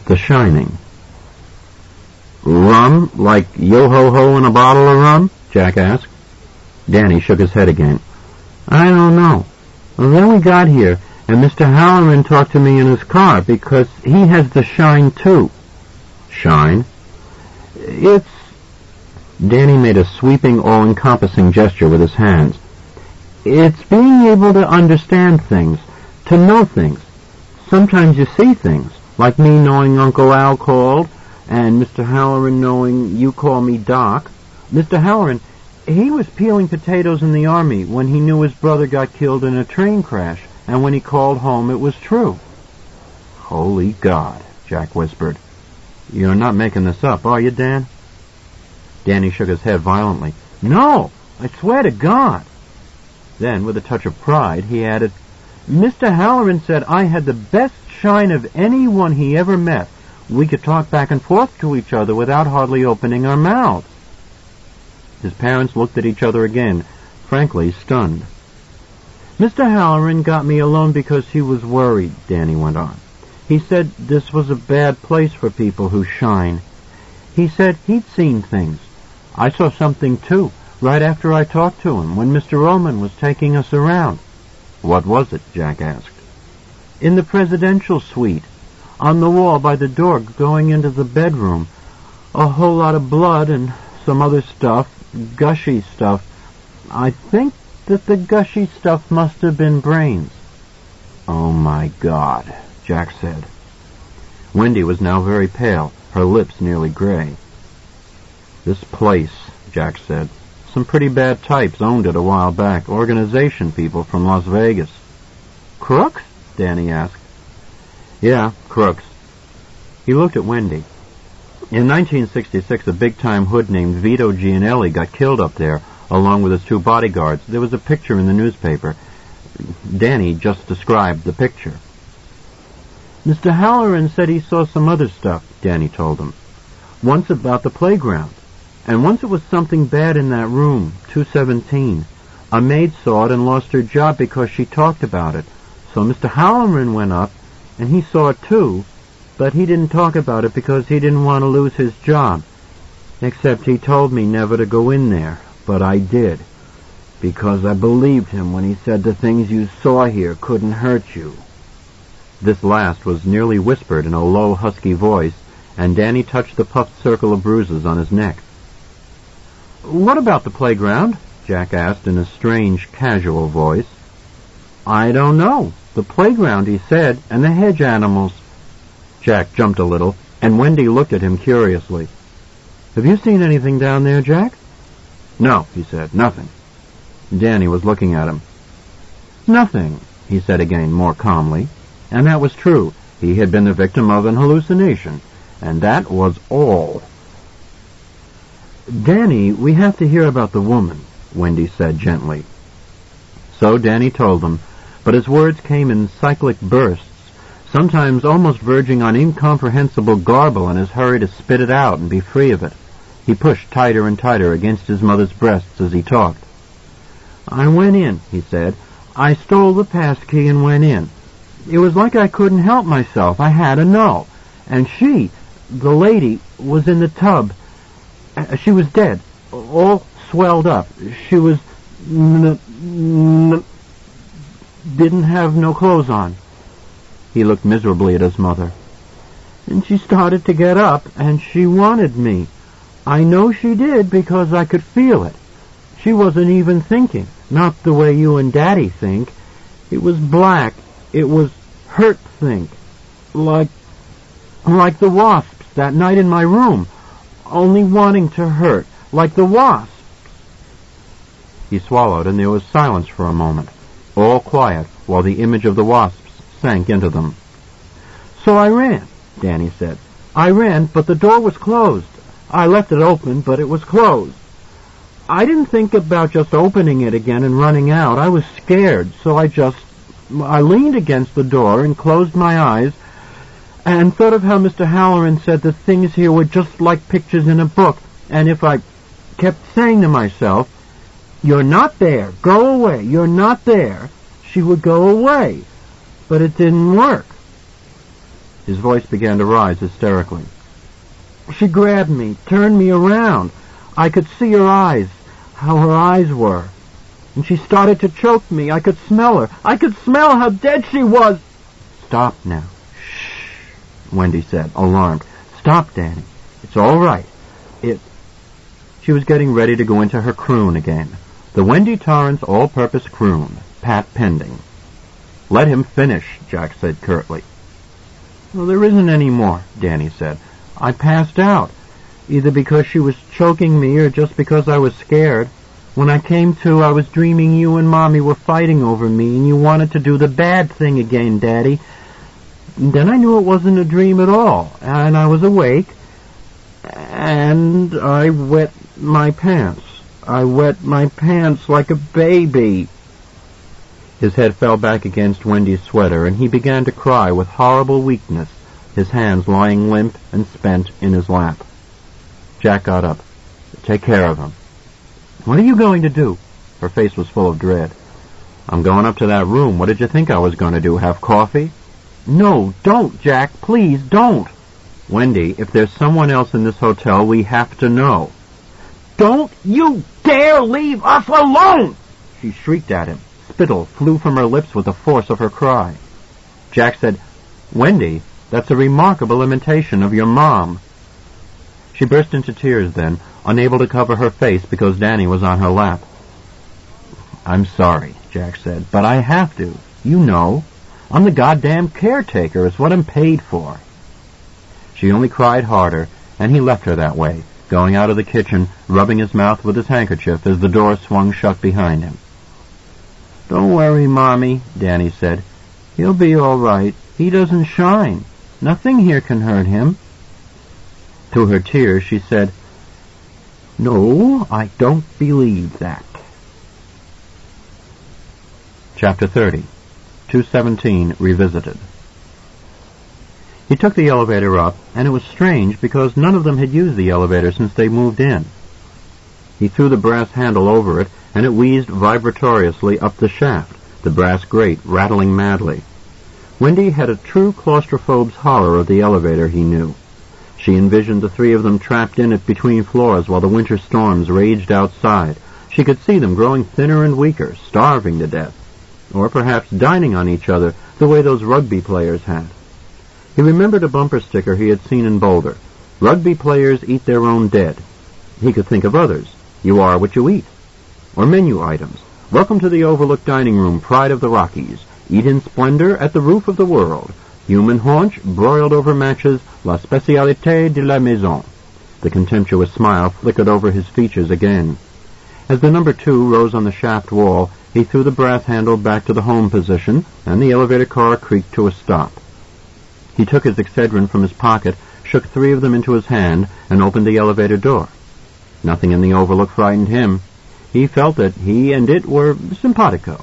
The Shining. Rum? Like yo-ho-ho in a bottle of rum? Jack asked. Danny shook his head again. I don't know. Well, then we got here, and Mr. Halloran talked to me in his car, because he has the shine, too. Shine? It's... Danny made a sweeping, all-encompassing gesture with his hands. It's being able to understand things, to know things. Sometimes you see things, like me knowing Uncle Al called, and Mr. Halloran knowing you call me Doc. Mr. Halloran, he was peeling potatoes in the army when he knew his brother got killed in a train crash, and when he called home it was true. Holy God, Jack whispered. You're not making this up, are you, Dan? Danny shook his head violently. No, I swear to God. Then, with a touch of pride, he added, Mr. Halloran said I had the best shine of anyone he ever met. We could talk back and forth to each other without hardly opening our mouths. His parents looked at each other again, frankly stunned. Mr. Halloran got me alone because he was worried, Danny went on. He said this was a bad place for people who shine. He said he'd seen things. I saw something, too, right after I talked to him, when Mr. Ullman was taking us around. What was it? Jack asked. In the presidential suite, on the wall by the door going into the bedroom. A whole lot of blood and some other stuff, gushy stuff. I think that the gushy stuff must have been brains. Oh, my God, Jack said. Wendy was now very pale, her lips nearly gray. This place, Jack said. Some pretty bad types owned it a while back, organization people from Las Vegas. Crooks? Danny asked. Yeah, crooks. He looked at Wendy. In 1966, a big-time hood named Vito Gianelli got killed up there, along with his 2 bodyguards. There was a picture in the newspaper. Danny just described the picture. Mr. Halloran said he saw some other stuff, Danny told him. Once about the playground. And once it was something bad in that room, 217. A maid saw it and lost her job because she talked about it. So Mr. Halloran went up, and he saw it too, but he didn't talk about it because he didn't want to lose his job. Except he told me never to go in there, but I did. Because I believed him when he said the things you saw here couldn't hurt you. This last was nearly whispered in a low, husky voice, and Danny touched the puffed circle of bruises on his neck. What about the playground? Jack asked in a strange, casual voice. I don't know. The playground, he said, and the hedge animals. Jack jumped a little, and Wendy looked at him curiously. Have you seen anything down there, Jack? No, he said, nothing. Danny was looking at him. Nothing, he said again, more calmly. And that was true. He had been the victim of an hallucination. And that was all. Danny, we have to hear about the woman, Wendy said gently. So Danny told them, but his words came in cyclic bursts, sometimes almost verging on incomprehensible garble in his hurry to spit it out and be free of it. He pushed tighter and tighter against his mother's breasts as he talked. I went in, he said. I stole the passkey and went in. It was like I couldn't help myself. I had to know. And she, the lady, was in the tub. She was dead, all swelled up. She was... didn't have no clothes on. He looked miserably at his mother. And she started to get up, and she wanted me. I know she did because I could feel it. She wasn't even thinking, not the way you and Daddy think. It was black. It was hurt think. Like the wasps that night in my room. Only wanting to hurt, like the wasps. He swallowed, and there was silence for a moment, all quiet, while the image of the wasps sank into them. So I ran, Danny said. I ran, but the door was closed. I left it open, but it was closed. I didn't think about just opening it again and running out. I was scared, so I leaned against the door and closed my eyes and thought of how Mr. Halloran said the things here were just like pictures in a book, and if I kept saying to myself, "You're not there, go away, you're not there," she would go away. But it didn't work. His voice began to rise hysterically. She grabbed me, turned me around. I could see her eyes, how her eyes were. And she started to choke me. I could smell her. I could smell how dead she was. Stop now. Shh, Wendy said, alarmed. Stop, Danny. It's all right. She was getting ready to go into her croon again. The Wendy Torrance all-purpose croon, Pat pending. Let him finish, Jack said curtly. Well, there isn't any more, Danny said. I passed out, either because she was choking me or just because I was scared. When I came to, I was dreaming you and Mommy were fighting over me, and you wanted to do the bad thing again, Daddy. And then I knew it wasn't a dream at all, and I was awake, and I wet my pants. I wet my pants like a baby. His head fell back against Wendy's sweater, and he began to cry with horrible weakness, his hands lying limp and spent in his lap. Jack got up. Take care of him. What are you going to do? Her face was full of dread. I'm going up to that room. What did you think I was going to do, have coffee? No, don't, Jack. Please, don't. Wendy, if there's someone else in this hotel, we have to know. Don't you dare leave us alone! She shrieked at him. Spittle flew from her lips with the force of her cry. Jack said, Wendy, that's a remarkable imitation of your mom. She burst into tears then, unable to cover her face because Danny was on her lap. I'm sorry, Jack said, but I have to. You know. I'm the goddamn caretaker. It's what I'm paid for. She only cried harder, and he left her that way, going out of the kitchen, rubbing his mouth with his handkerchief as the door swung shut behind him. Don't worry, Mommy, Danny said. He'll be all right. He doesn't shine. Nothing here can hurt him. Through her tears, she said, No, I don't believe that. Chapter 30. 217 Revisited. He took the elevator up, and it was strange because none of them had used the elevator since they moved in. He threw the brass handle over it, and it wheezed vibratoriously up the shaft, the brass grate rattling madly. Wendy had a true claustrophobe's horror of the elevator, he knew. She envisioned the three of them trapped in it between floors while the winter storms raged outside. She could see them growing thinner and weaker, starving to death, or perhaps dining on each other the way those rugby players had. He remembered a bumper sticker he had seen in Boulder. Rugby players eat their own dead. He could think of others. You are what you eat. Or menu items. Welcome to the Overlook Dining Room, Pride of the Rockies. Eat in splendor at the roof of the world. Human haunch, broiled over matches, la spécialité de la maison. The contemptuous smile flickered over his features again. As the number 2 rose on the shaft wall, he threw the brass handle back to the home position, and the elevator car creaked to a stop. He took his Excedrin from his pocket, shook 3 of them into his hand, and opened the elevator door. Nothing in the Overlook frightened him. He felt that he and it were simpatico.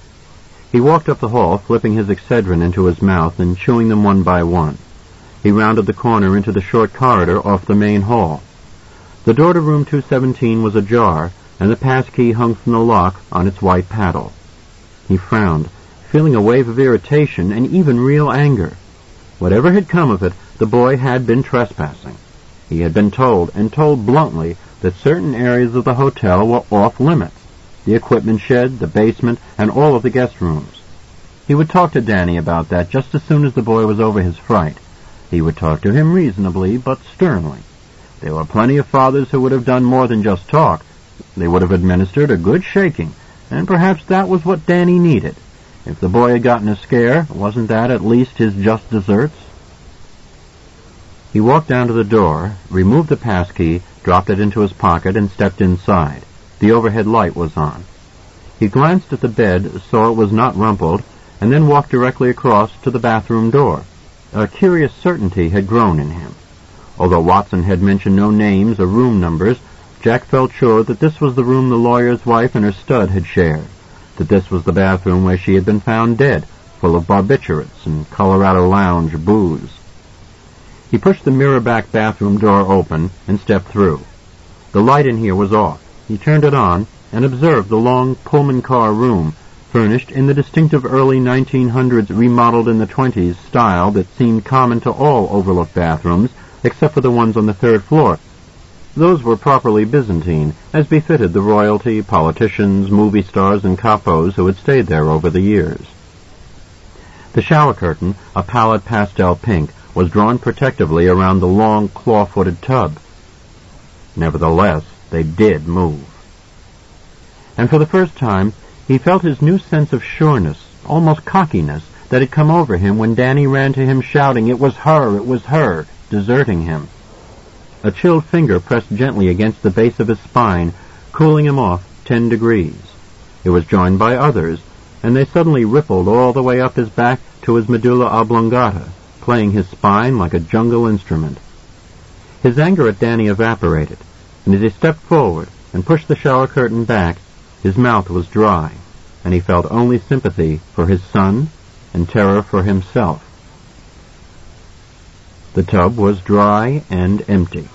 He walked up the hall, flipping his Excedrin into his mouth and chewing them one by one. He rounded the corner into the short corridor off the main hall. The door to room 217 was ajar, and the passkey hung from the lock on its white paddle. He frowned, feeling a wave of irritation and even real anger. Whatever had come of it, the boy had been trespassing. He had been told, and told bluntly, that certain areas of the hotel were off-limits. The equipment shed, the basement, and all of the guest rooms. He would talk to Danny about that just as soon as the boy was over his fright. He would talk to him reasonably, but sternly. There were plenty of fathers who would have done more than just talk. They would have administered a good shaking, and perhaps that was what Danny needed. If the boy had gotten a scare, wasn't that at least his just deserts? He walked down to the door, removed the passkey, dropped it into his pocket, and stepped inside. The overhead light was on. He glanced at the bed, saw it was not rumpled, and then walked directly across to the bathroom door. A curious certainty had grown in him. Although Watson had mentioned no names or room numbers, Jack felt sure that this was the room the lawyer's wife and her stud had shared, that this was the bathroom where she had been found dead, full of barbiturates and Colorado Lounge booze. He pushed the mirror-back bathroom door open and stepped through. The light in here was off. He turned it on and observed the long Pullman car room, furnished in the distinctive early 1900s remodeled in the 20s style that seemed common to all overlook bathrooms, except for the ones on the third floor. Those were properly Byzantine, as befitted the royalty, politicians, movie stars, and capos who had stayed there over the years. The shower curtain, a pallid pastel pink, was drawn protectively around the long, claw-footed tub. Nevertheless, they did move. And for the first time, he felt his new sense of sureness, almost cockiness, that had come over him when Danny ran to him shouting, "It was her," deserting him. A chilled finger pressed gently against the base of his spine, cooling him off 10 degrees. It was joined by others, and they suddenly rippled all the way up his back to his medulla oblongata, playing his spine like a jungle instrument. His anger at Danny evaporated, and as he stepped forward and pushed the shower curtain back, his mouth was dry, and he felt only sympathy for his son and terror for himself. The tub was dry and empty.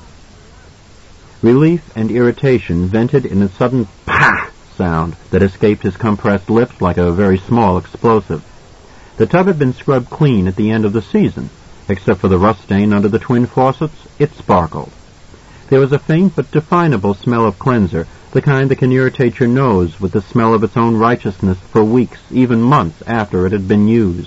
Relief and irritation vented in a sudden "pah" sound that escaped his compressed lips like a very small explosive. The tub had been scrubbed clean at the end of the season. Except for the rust stain under the twin faucets, it sparkled. There was a faint but definable smell of cleanser, the kind that can irritate your nose with the smell of its own righteousness for weeks, even months after it had been used.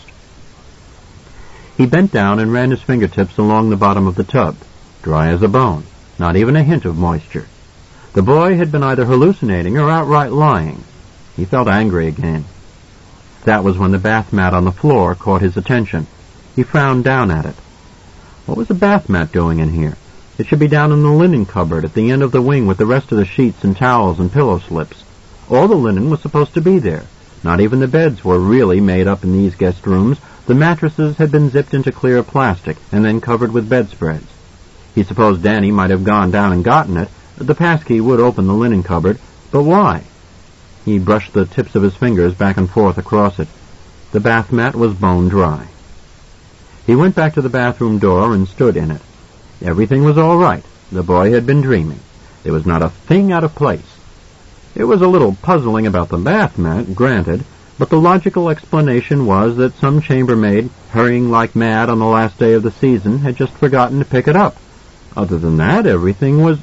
He bent down and ran his fingertips along the bottom of the tub, dry as a bone, not even a hint of moisture. The boy had been either hallucinating or outright lying. He felt angry again. That was when the bath mat on the floor caught his attention. He frowned down at it. What was the bath mat doing in here? It should be down in the linen cupboard at the end of the wing with the rest of the sheets and towels and pillow slips. All the linen was supposed to be there. Not even the beds were really made up in these guest rooms. The mattresses had been zipped into clear plastic and then covered with bedspreads. He supposed Danny might have gone down and gotten it. The passkey would open the linen cupboard, but why? He brushed the tips of his fingers back and forth across it. The bath mat was bone dry. He went back to the bathroom door and stood in it. Everything was all right. The boy had been dreaming. There was not a thing out of place. It was a little puzzling about the bath mat, granted, but the logical explanation was that some chambermaid, hurrying like mad on the last day of the season, had just forgotten to pick it up. Other than that, everything was...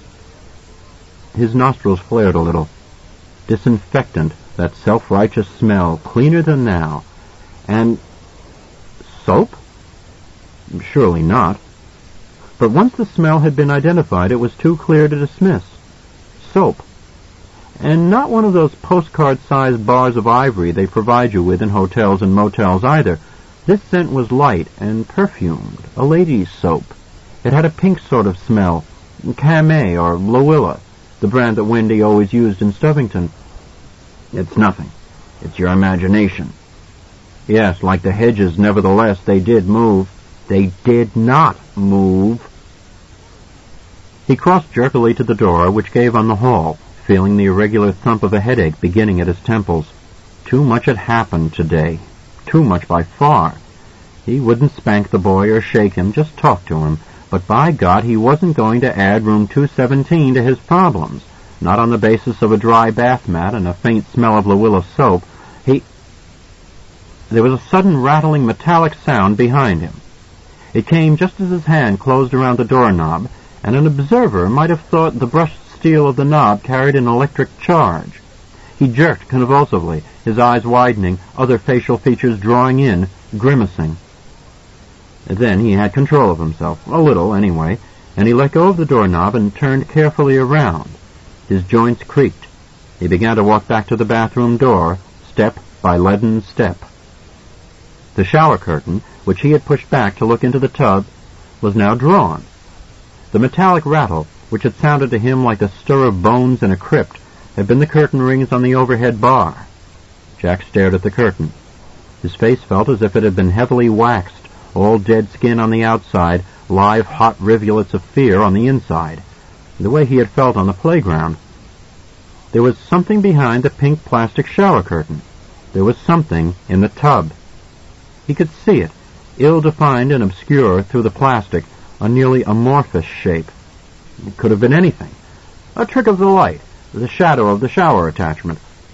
His nostrils flared a little. Disinfectant, that self-righteous smell, cleaner than now. And... soap? Surely not. But once the smell had been identified, it was too clear to dismiss. Soap. And not one of those postcard-sized bars of ivory they provide you with in hotels and motels either. This scent was light and perfumed, a lady's soap. It had a pink sort of smell, Camay or Lowilla, the brand that Wendy always used in Stubbington. It's nothing. It's your imagination. Yes, like the hedges, nevertheless, they did move. They did not move. He crossed jerkily to the door, which gave on the hall, feeling the irregular thump of a headache beginning at his temples. Too much had happened today. Too much by far. He wouldn't spank the boy or shake him, just talk to him. But by God, he wasn't going to add room 217 to his problems. Not on the basis of a dry bath mat and a faint smell of Lowilla soap. There was a sudden rattling metallic sound behind him. It came just as his hand closed around the doorknob, and an observer might have thought the brushed steel of the knob carried an electric charge. He jerked convulsively, his eyes widening, other facial features drawing in, grimacing. Then he had control of himself, a little anyway, and he let go of the doorknob and turned carefully around. His joints creaked. He began to walk back to the bathroom door, step by leaden step. The shower curtain, which he had pushed back to look into the tub, was now drawn. The metallic rattle, which had sounded to him like the stir of bones in a crypt, had been the curtain rings on the overhead bar. Jack stared at the curtain. His face felt as if it had been heavily waxed, all dead skin on the outside, live hot rivulets of fear on the inside, the way he had felt on the playground. There was something behind the pink plastic shower curtain. There was something in the tub. He could see it, ill-defined and obscure through the plastic, a nearly amorphous shape. It could have been anything. A trick of the light, the shadow of the shower attachment,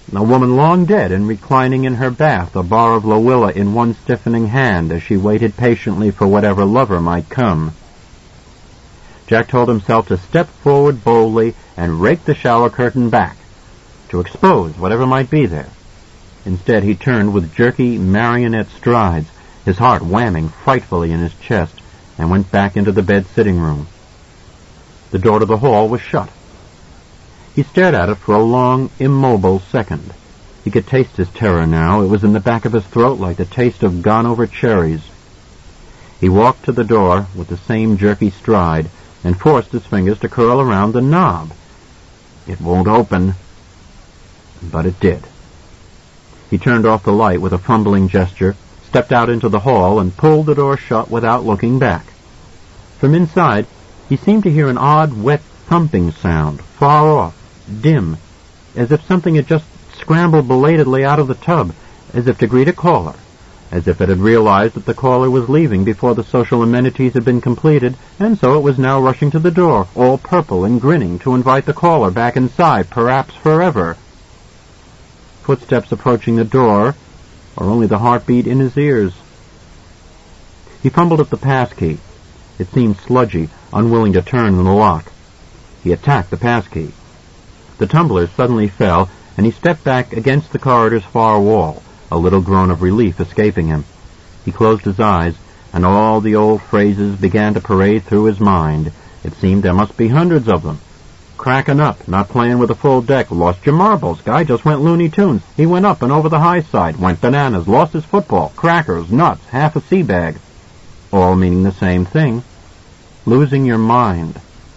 A woman long dead and reclining in her bath, a bar of Lowilla in one stiffening hand as she waited patiently for whatever lover might come. Jack told himself to step forward boldly and rake the shower curtain back, to expose whatever might be there. Instead, he turned with jerky marionette strides, his heart whamming frightfully in his chest, and went back into the bed sitting room. The door to the hall was shut. He stared at it for a long, immobile second. He could taste his terror now. It was in the back of his throat like the taste of gone-over cherries. He walked to the door with the same jerky stride and forced his fingers to curl around the knob. It won't open. But it did. He turned off the light with a fumbling gesture, stepped out into the hall, and pulled the door shut without looking back. From inside, he seemed to hear an odd, wet thumping sound, far off, dim, as if something had just scrambled belatedly out of the tub, as if to greet a caller, as if it had realized that the caller was leaving before the social amenities had been completed, and so it was now rushing to the door, all purple and grinning, to invite the caller back inside, perhaps forever. Footsteps approaching the door, or only the heartbeat in his ears. He fumbled at the passkey. It seemed sludgy, unwilling to turn in the lock. He attacked the passkey. The tumbler suddenly fell, and he stepped back against the corridor's far wall, a little groan of relief escaping him. He closed his eyes, and all the old phrases began to parade through his mind. It seemed there must be hundreds of them. Cracking up, not playing with a full deck, lost your marbles, guy just went Looney Tunes, he went up and over the high side, went bananas, lost his football, crackers, nuts, half a sea bag. All meaning the same thing. Losing your mind.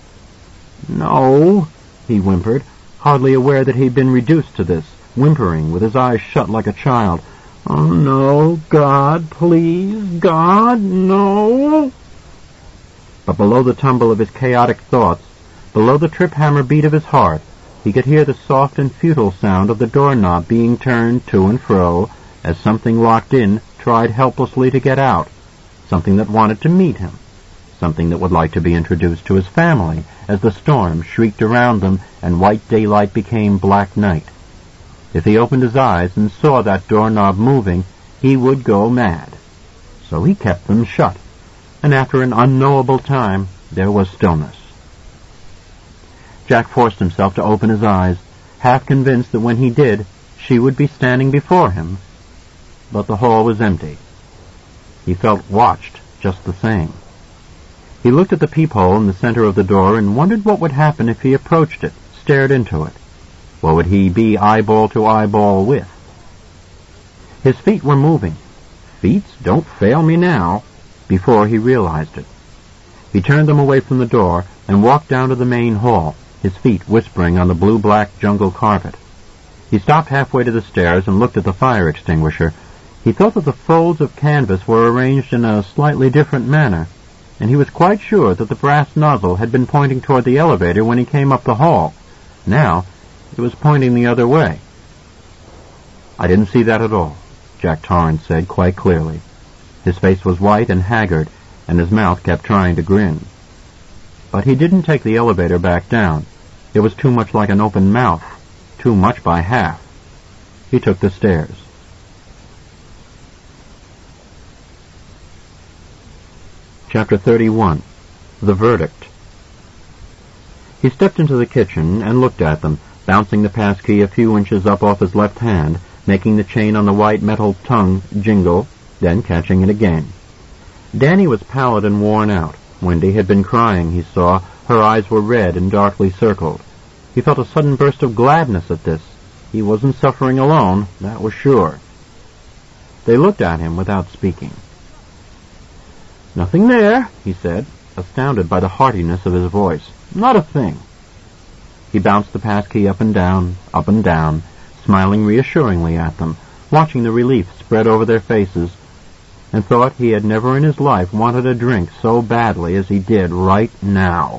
No, he whimpered, hardly aware that he'd been reduced to this, whimpering with his eyes shut like a child. Oh, no, God, please, God, no. But below the tumble of his chaotic thoughts, below the trip-hammer beat of his heart, he could hear the soft and futile sound of the doorknob being turned to and fro as something locked in tried helplessly to get out, something that wanted to meet him, something that would like to be introduced to his family as the storm shrieked around them and white daylight became black night. If he opened his eyes and saw that doorknob moving, he would go mad. So he kept them shut, and after an unknowable time there was stillness. Jack forced himself to open his eyes, half convinced that when he did, she would be standing before him. But the hall was empty. He felt watched just the same. He looked at the peephole in the center of the door and wondered what would happen if he approached it, stared into it. What would he be eyeball to eyeball with? His feet were moving. Feet, don't fail me now, before he realized it. He turned them away from the door and walked down to the main hall, his feet whispering on the blue-black jungle carpet. He stopped halfway to the stairs and looked at the fire extinguisher. He felt that the folds of canvas were arranged in a slightly different manner, and he was quite sure that the brass nozzle had been pointing toward the elevator when he came up the hall. Now, it was pointing the other way. I didn't see that at all, Jack Torrance said quite clearly. His face was white and haggard, and his mouth kept trying to grin. But he didn't take the elevator back down. It was too much like an open mouth, too much by half. He took the stairs. Chapter 31. The Verdict. He stepped into the kitchen and looked at them, bouncing the passkey a few inches up off his left hand, making the chain on the white metal tongue jingle, then catching it again. Danny was pallid and worn out. Wendy had been crying, he saw. Her eyes were red and darkly circled. He felt a sudden burst of gladness at this. He wasn't suffering alone, that was sure. They looked at him without speaking. "Nothing there," he said, astounded by the heartiness of his voice. "Not a thing." He bounced the passkey up and down, smiling reassuringly at them, watching the relief spread over their faces, and thought he had never in his life wanted a drink so badly as he did right now.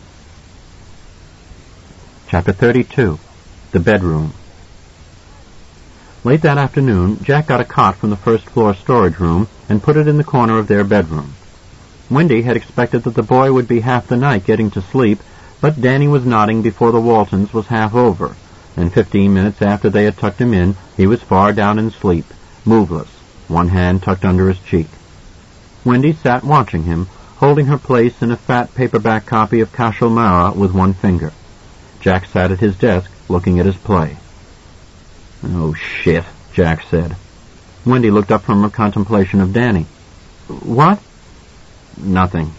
Chapter 32. The Bedroom. Late that afternoon, Jack got a cot from the first-floor storage room and put it in the corner of their bedroom. Wendy had expected that the boy would be half the night getting to sleep, but Danny was nodding before the Waltons was half over, and 15 minutes after they had tucked him in, he was far down in sleep, moveless, one hand tucked under his cheek. Wendy sat watching him, holding her place in a fat paperback copy of Cashel Mara with one finger. Jack sat at his desk, looking at his play. "Oh, shit," Jack said. Wendy looked up from her contemplation of Danny. "What?" "Nothing."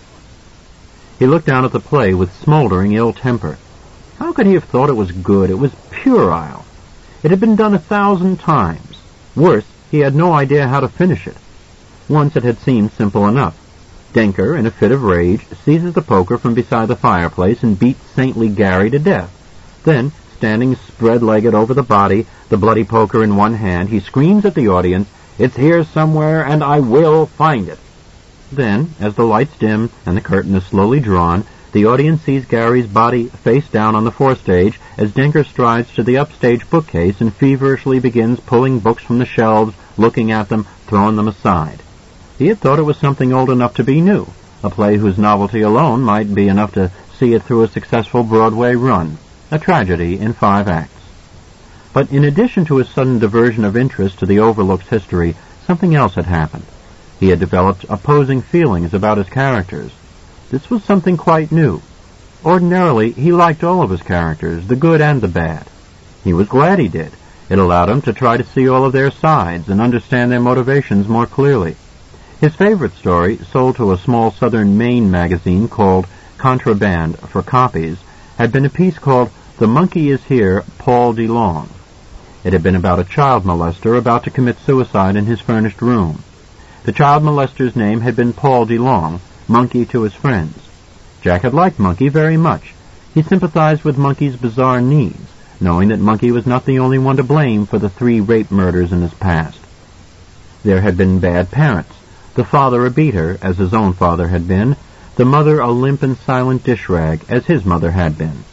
He looked down at the play with smoldering ill temper. How could he have thought it was good? It was puerile. It had been done 1,000 times. Worse, he had no idea how to finish it. Once it had seemed simple enough. Denker, in a fit of rage, seizes the poker from beside the fireplace and beats saintly Gary to death. Then, standing spread-legged over the body, the bloody poker in one hand, he screams at the audience, "It's here somewhere, and I will find it." Then, as the lights dim and the curtain is slowly drawn, the audience sees Gary's body face down on the forestage as Denker strides to the upstage bookcase and feverishly begins pulling books from the shelves, looking at them, throwing them aside. He had thought it was something old enough to be new, a play whose novelty alone might be enough to see it through a successful Broadway run, a tragedy in 5 acts. But in addition to his sudden diversion of interest to the overlooked history, something else had happened. He had developed opposing feelings about his characters. This was something quite new. Ordinarily, he liked all of his characters, the good and the bad. He was glad he did. It allowed him to try to see all of their sides and understand their motivations more clearly. His favorite story, sold to a small southern Maine magazine called Contraband for copies, had been a piece called The Monkey Is Here, Paul DeLong. It had been about a child molester about to commit suicide in his furnished room. The child molester's name had been Paul DeLong, Monkey to his friends. Jack had liked Monkey very much. He sympathized with Monkey's bizarre needs, knowing that Monkey was not the only one to blame for the 3 rape murders in his past. There had been bad parents, the father a beater, as his own father had been, the mother a limp and silent dish rag, as his mother had been.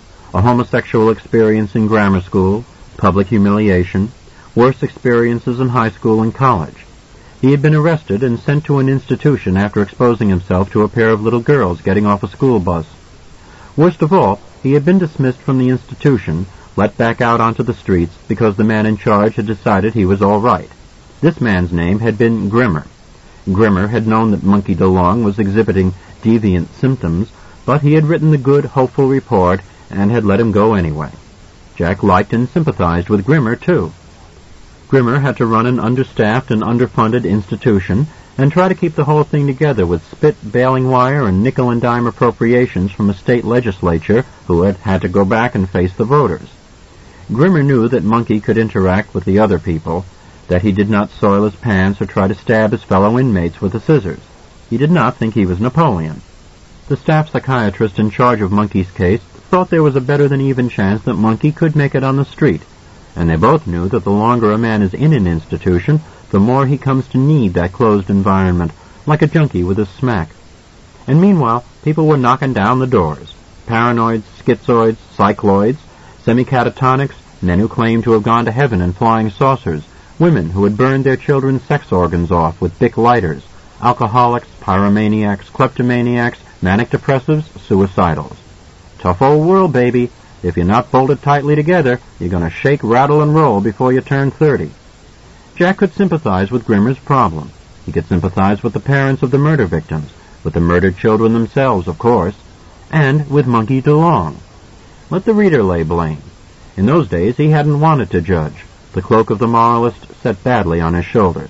A homosexual experience in grammar school, public humiliation, worse experiences in high school and college. He had been arrested and sent to an institution after exposing himself to a pair of little girls getting off a school bus. Worst of all, he had been dismissed from the institution, let back out onto the streets because the man in charge had decided he was all right. This man's name had been Grimmer. Grimmer had known that Monkey DeLong was exhibiting deviant symptoms, but he had written the good, hopeful report and had let him go anyway. Jack liked and sympathized with Grimmer, too. Grimmer had to run an understaffed and underfunded institution and try to keep the whole thing together with spit, baling wire, and nickel-and-dime appropriations from a state legislature who had to go back and face the voters. Grimmer knew that Monkey could interact with the other people, that he did not soil his pants or try to stab his fellow inmates with the scissors. He did not think he was Napoleon. The staff psychiatrist in charge of Monkey's case thought there was a better-than-even chance that Monkey could make it on the street, and they both knew that the longer a man is in an institution, the more he comes to need that closed environment, like a junkie with his smack. And meanwhile, people were knocking down the doors. Paranoids, schizoids, cycloids, semi-catatonics, men who claimed to have gone to heaven in flying saucers, women who had burned their children's sex organs off with Bic lighters, alcoholics, pyromaniacs, kleptomaniacs, manic depressives, suicidals. Tough old world, baby. If you're not bolted tightly together, you're going to shake, rattle, and roll before you turn 30. Jack could sympathize with Grimmer's problem. He could sympathize with the parents of the murder victims, with the murdered children themselves, of course, and with Monkey DeLong. Let the reader lay blame. In those days, he hadn't wanted to judge. The cloak of the moralist sat badly on his shoulders.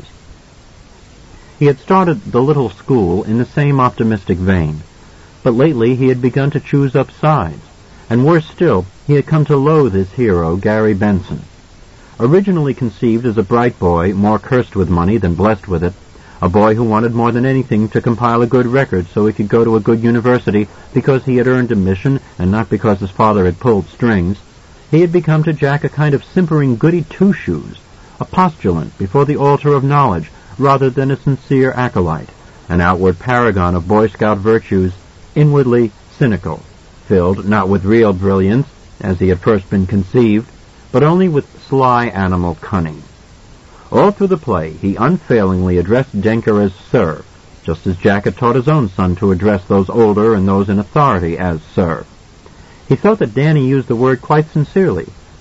He had started the little school in the same optimistic vein, but lately he had begun to choose up sides, and worse still, he had come to loathe his hero, Gary Benson. Originally conceived as a bright boy, more cursed with money than blessed with it, a boy who wanted more than anything to compile a good record so he could go to a good university because he had earned admission and not because his father had pulled strings, he had become to Jack a kind of simpering goody two-shoes, a postulant before the altar of knowledge rather than a sincere acolyte, an outward paragon of Boy Scout virtues, inwardly cynical, filled not with real brilliance, as he had first been conceived, but only with sly animal cunning. All through the play he unfailingly addressed Denker as Sir, just as Jack had taught his own son to address those older and those in authority as Sir. He felt that Danny used the word quite sincerely,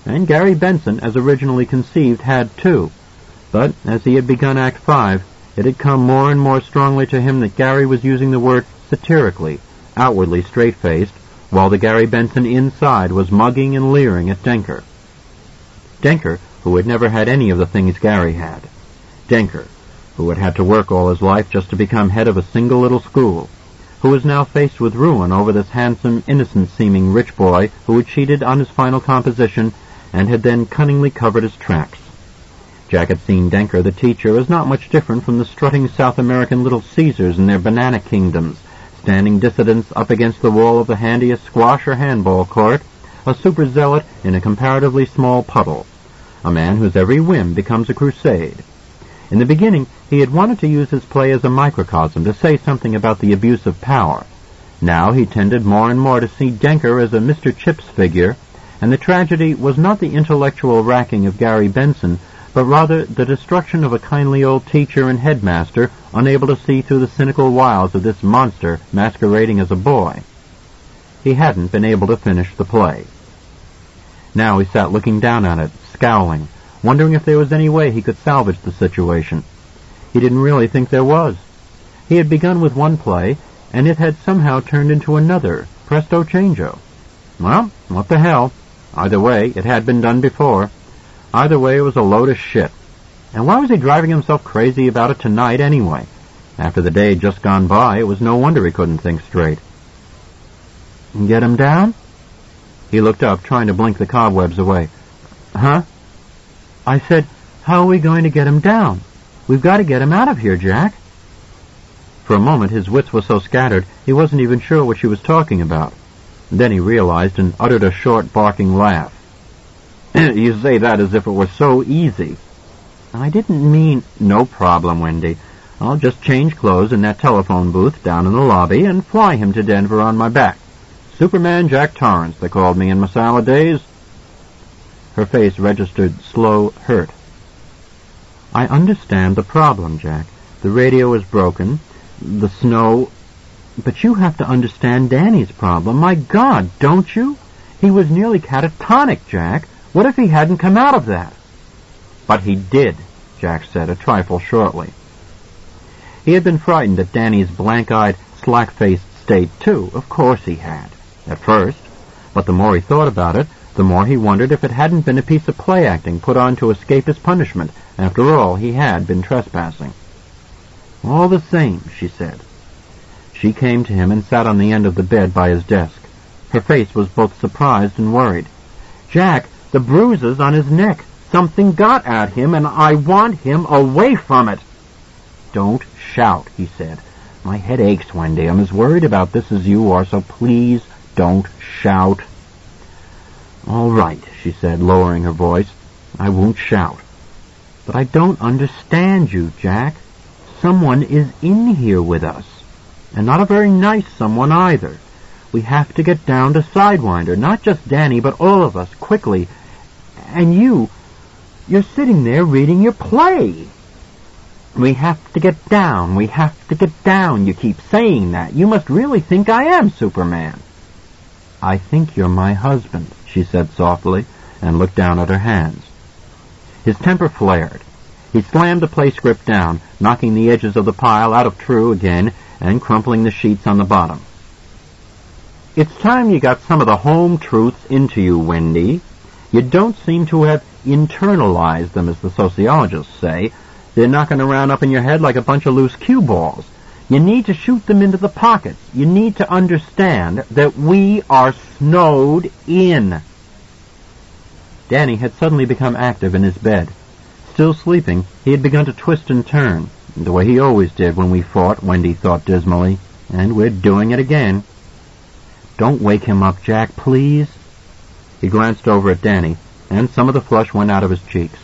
And Gary Benson, as originally conceived, had too. But as he had begun Act 5, it had come more and more strongly to him that Gary was using the word satirically, outwardly straight-faced, while the Gary Benson inside was mugging and leering at Denker. Denker, who had never had any of the things Gary had. Denker, who had had to work all his life just to become head of a single little school, who was now faced with ruin over this handsome, innocent-seeming rich boy who had cheated on his final composition and had then cunningly covered his tracks. Jack had seen Denker, the teacher, as not much different from the strutting South American Little Caesars in their banana kingdoms, standing dissidents up against the wall of the handiest squash or handball court, a superzealot in a comparatively small puddle, a man whose every whim becomes a crusade. In the beginning, he had wanted to use his play as a microcosm to say something about the abuse of power. Now he tended more and more to see Denker as a Mr. Chips figure, and the tragedy was not the intellectual racking of Gary Benson, but rather the destruction of a kindly old teacher and headmaster unable to see through the cynical wiles of this monster masquerading as a boy. He hadn't been able to finish the play. Now he sat looking down on it, scowling, wondering if there was any way he could salvage the situation. He didn't really think there was. He had begun with one play, and it had somehow turned into another, presto changeo. Well, what the hell? Either way, it had been done before. Either way, it was a load of shit. And why was he driving himself crazy about it tonight anyway? After the day had just gone by, it was no wonder he couldn't think straight. Get him down? He looked up, trying to blink the cobwebs away. Huh? I said, how are we going to get him down? We've got to get him out of here, Jack. For a moment, his wits were so scattered, he wasn't even sure what she was talking about. Then he realized and uttered a short, barking laugh. You say that as if it were so easy. I didn't mean... No problem, Wendy. I'll just change clothes in that telephone booth down in the lobby and fly him to Denver on my back. Superman Jack Torrance, they called me in my salad days. Her face registered slow hurt. I understand the problem, Jack. The radio is broken. The snow... But you have to understand Danny's problem. My God, don't you? He was nearly catatonic, Jack. What if he hadn't come out of that? But he did, Jack said, a trifle shortly. He had been frightened at Danny's blank-eyed, slack-faced state, too. Of course he had, at first. But the more he thought about it, the more he wondered if it hadn't been a piece of play-acting put on to escape his punishment. After all, he had been trespassing. All the same, she said. She came to him and sat on the end of the bed by his desk. Her face was both surprised and worried. Jack, the bruises on his neck. Something got at him, and I want him away from it. Don't shout, he said. My head aches, Wendy. I'm as worried about this as you are, so please don't shout. All right, she said, lowering her voice. I won't shout. But I don't understand you, Jack. Someone is in here with us. And not a very nice someone either. We have to get down to Sidewinder, not just Danny, but all of us, quickly. And you're sitting there reading your play. We have to get down, we have to get down. You keep saying that. You must really think I am Superman. I think you're my husband, she said softly, and looked down at her hands. His temper flared. He slammed the play script down, knocking the edges of the pile out of True again, and crumpling the sheets on the bottom. It's time you got some of the home truths into you, Wendy. You don't seem to have internalized them, as the sociologists say. They're knocking around up in your head like a bunch of loose cue balls. You need to shoot them into the pockets. You need to understand that we are snowed in. Danny had suddenly become active in his bed. Still sleeping, he had begun to twist and turn, the way he always did when we fought, Wendy thought dismally. And we're doing it again. Don't wake him up, Jack, please. He glanced over at Danny, and some of the flush went out of his cheeks.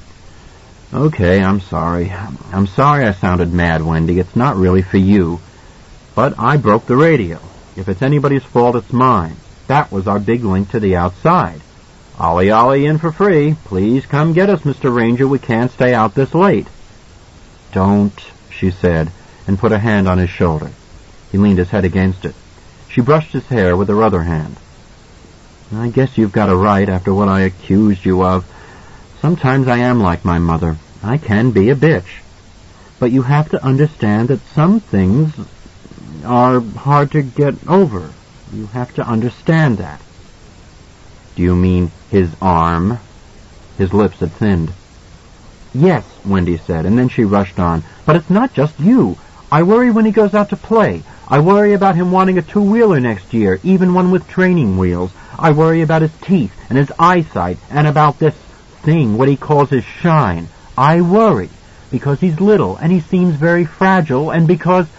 Okay, I'm sorry. I'm sorry I sounded mad, Wendy. It's not really for you. But I broke the radio. If it's anybody's fault, it's mine. That was our big link to the outside. Ollie Ollie in for free. Please come get us, Mr. Ranger. We can't stay out this late. Don't, she said, and put a hand on his shoulder. He leaned his head against it. She brushed his hair with her other hand. I guess you've got a right after what I accused you of. Sometimes I am like my mother. I can be a bitch. But you have to understand that some things are hard to get over. You have to understand that. Do you mean his arm? His lips had thinned. Yes, Wendy said, and then she rushed on. But it's not just you. I worry when he goes out to play. I worry about him wanting a two-wheeler next year, even one with training wheels. I worry about his teeth and his eyesight and about this thing, what he calls his shine. I worry because he's little and he seems very fragile and because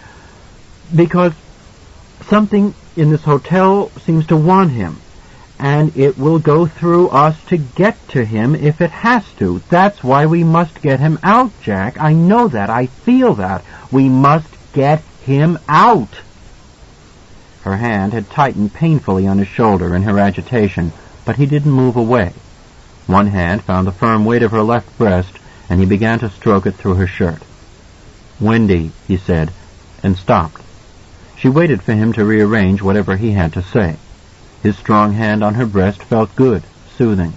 something in this hotel seems to want him. And it will go through us to get to him if it has to. That's why we must get him out, Jack. I know that. I feel that. We must get him out. Her hand had tightened painfully on his shoulder in her agitation, but he didn't move away. One hand found the firm weight of her left breast, and he began to stroke it through her shirt. "Wendy," he said, and stopped. She waited for him to rearrange whatever he had to say. His strong hand on her breast felt good, soothing.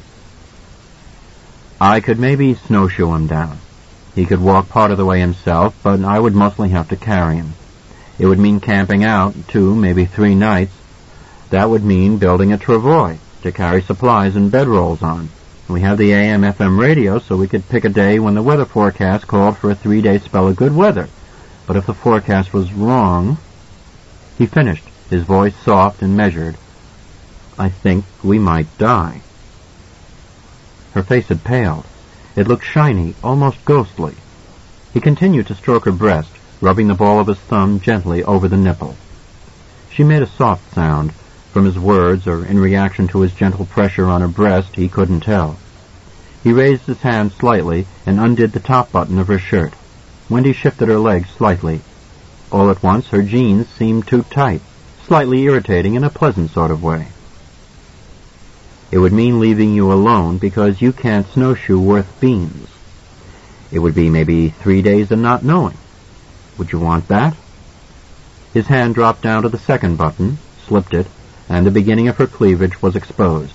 "I could maybe snowshoe him down. He could walk part of the way himself, but I would mostly have to carry him. It would mean camping out 2, maybe 3 nights. That would mean building a travois to carry supplies and bedrolls on. We have the AM/FM radio, so we could pick a day when the weather forecast called for a 3-day spell of good weather. But if the forecast was wrong..." He finished, his voice soft and measured. "I think we might die." Her face had paled. It looked shiny, almost ghostly. He continued to stroke her breast, rubbing the ball of his thumb gently over the nipple. She made a soft sound. From his words, or in reaction to his gentle pressure on her breast, he couldn't tell. He raised his hand slightly and undid the top button of her shirt. Wendy shifted her legs slightly. All at once, her jeans seemed too tight, slightly irritating in a pleasant sort of way. "It would mean leaving you alone because you can't snowshoe worth beans. It would be maybe 3 days of not knowing. Would you want that?" His hand dropped down to the second button, slipped it, and the beginning of her cleavage was exposed.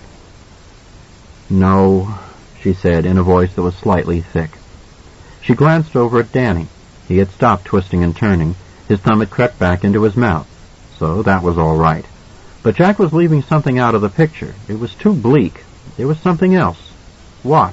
"No," she said in a voice that was slightly thick. She glanced over at Danny. He had stopped twisting and turning. His thumb had crept back into his mouth, so that was all right. But Jack was leaving something out of the picture. It was too bleak. There was something else. What?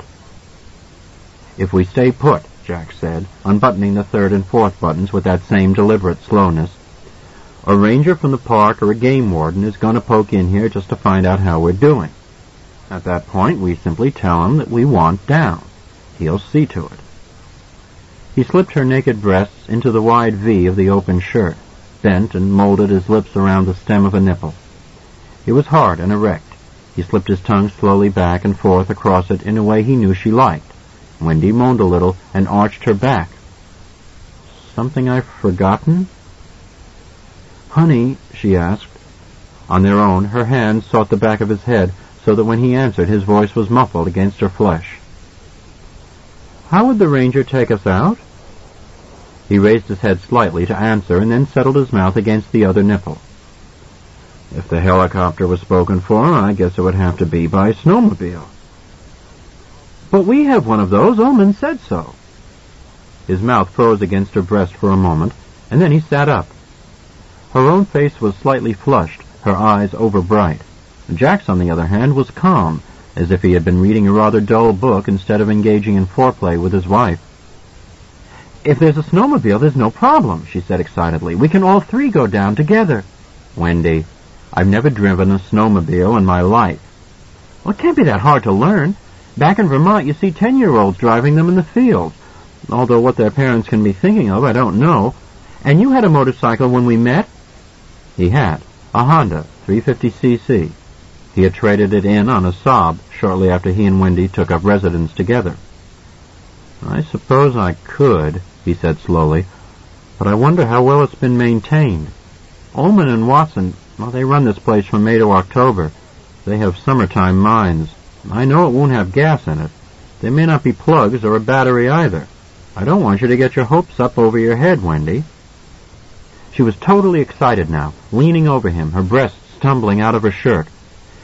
"If we stay put," Jack said, unbuttoning the third and fourth buttons with that same deliberate slowness, "a ranger from the park or a game warden is going to poke in here just to find out how we're doing. At that point, we simply tell him that we want down. He'll see to it." He slipped her naked breasts into the wide V of the open shirt, bent and molded his lips around the stem of a nipple. It was hard and erect. He slipped his tongue slowly back and forth across it in a way he knew she liked. Wendy moaned a little and arched her back. "Something I've forgotten?" "Honey," she asked. On their own, her hands sought the back of his head, so that when he answered, his voice was muffled against her flesh. "How would the ranger take us out?" He raised his head slightly to answer and then settled his mouth against the other nipple. "If the helicopter was spoken for, I guess it would have to be by snowmobile." "But we have one of those. Ullman said so." His mouth froze against her breast for a moment, and then he sat up. Her own face was slightly flushed, her eyes overbright. Jack's, on the other hand, was calm, as if he had been reading a rather dull book instead of engaging in foreplay with his wife. "If there's a snowmobile, there's no problem," she said excitedly. "We can all 3 go down together." "Wendy, I've never driven a snowmobile in my life." "Well, it can't be that hard to learn. Back in Vermont, you see 10-year-olds driving them in the fields. Although what their parents can be thinking of, I don't know. And you had a motorcycle when we met?" He had. A Honda 350cc. He had traded it in on a Saab shortly after he and Wendy took up residence together. "I suppose I could," he said slowly, "but I wonder how well it's been maintained. Ullman and Watson, well, they run this place from May to October. They have summertime mines. I know it won't have gas in it. There may not be plugs or a battery either. I don't want you to get your hopes up over your head, Wendy." She was totally excited now, leaning over him, her breasts tumbling out of her shirt.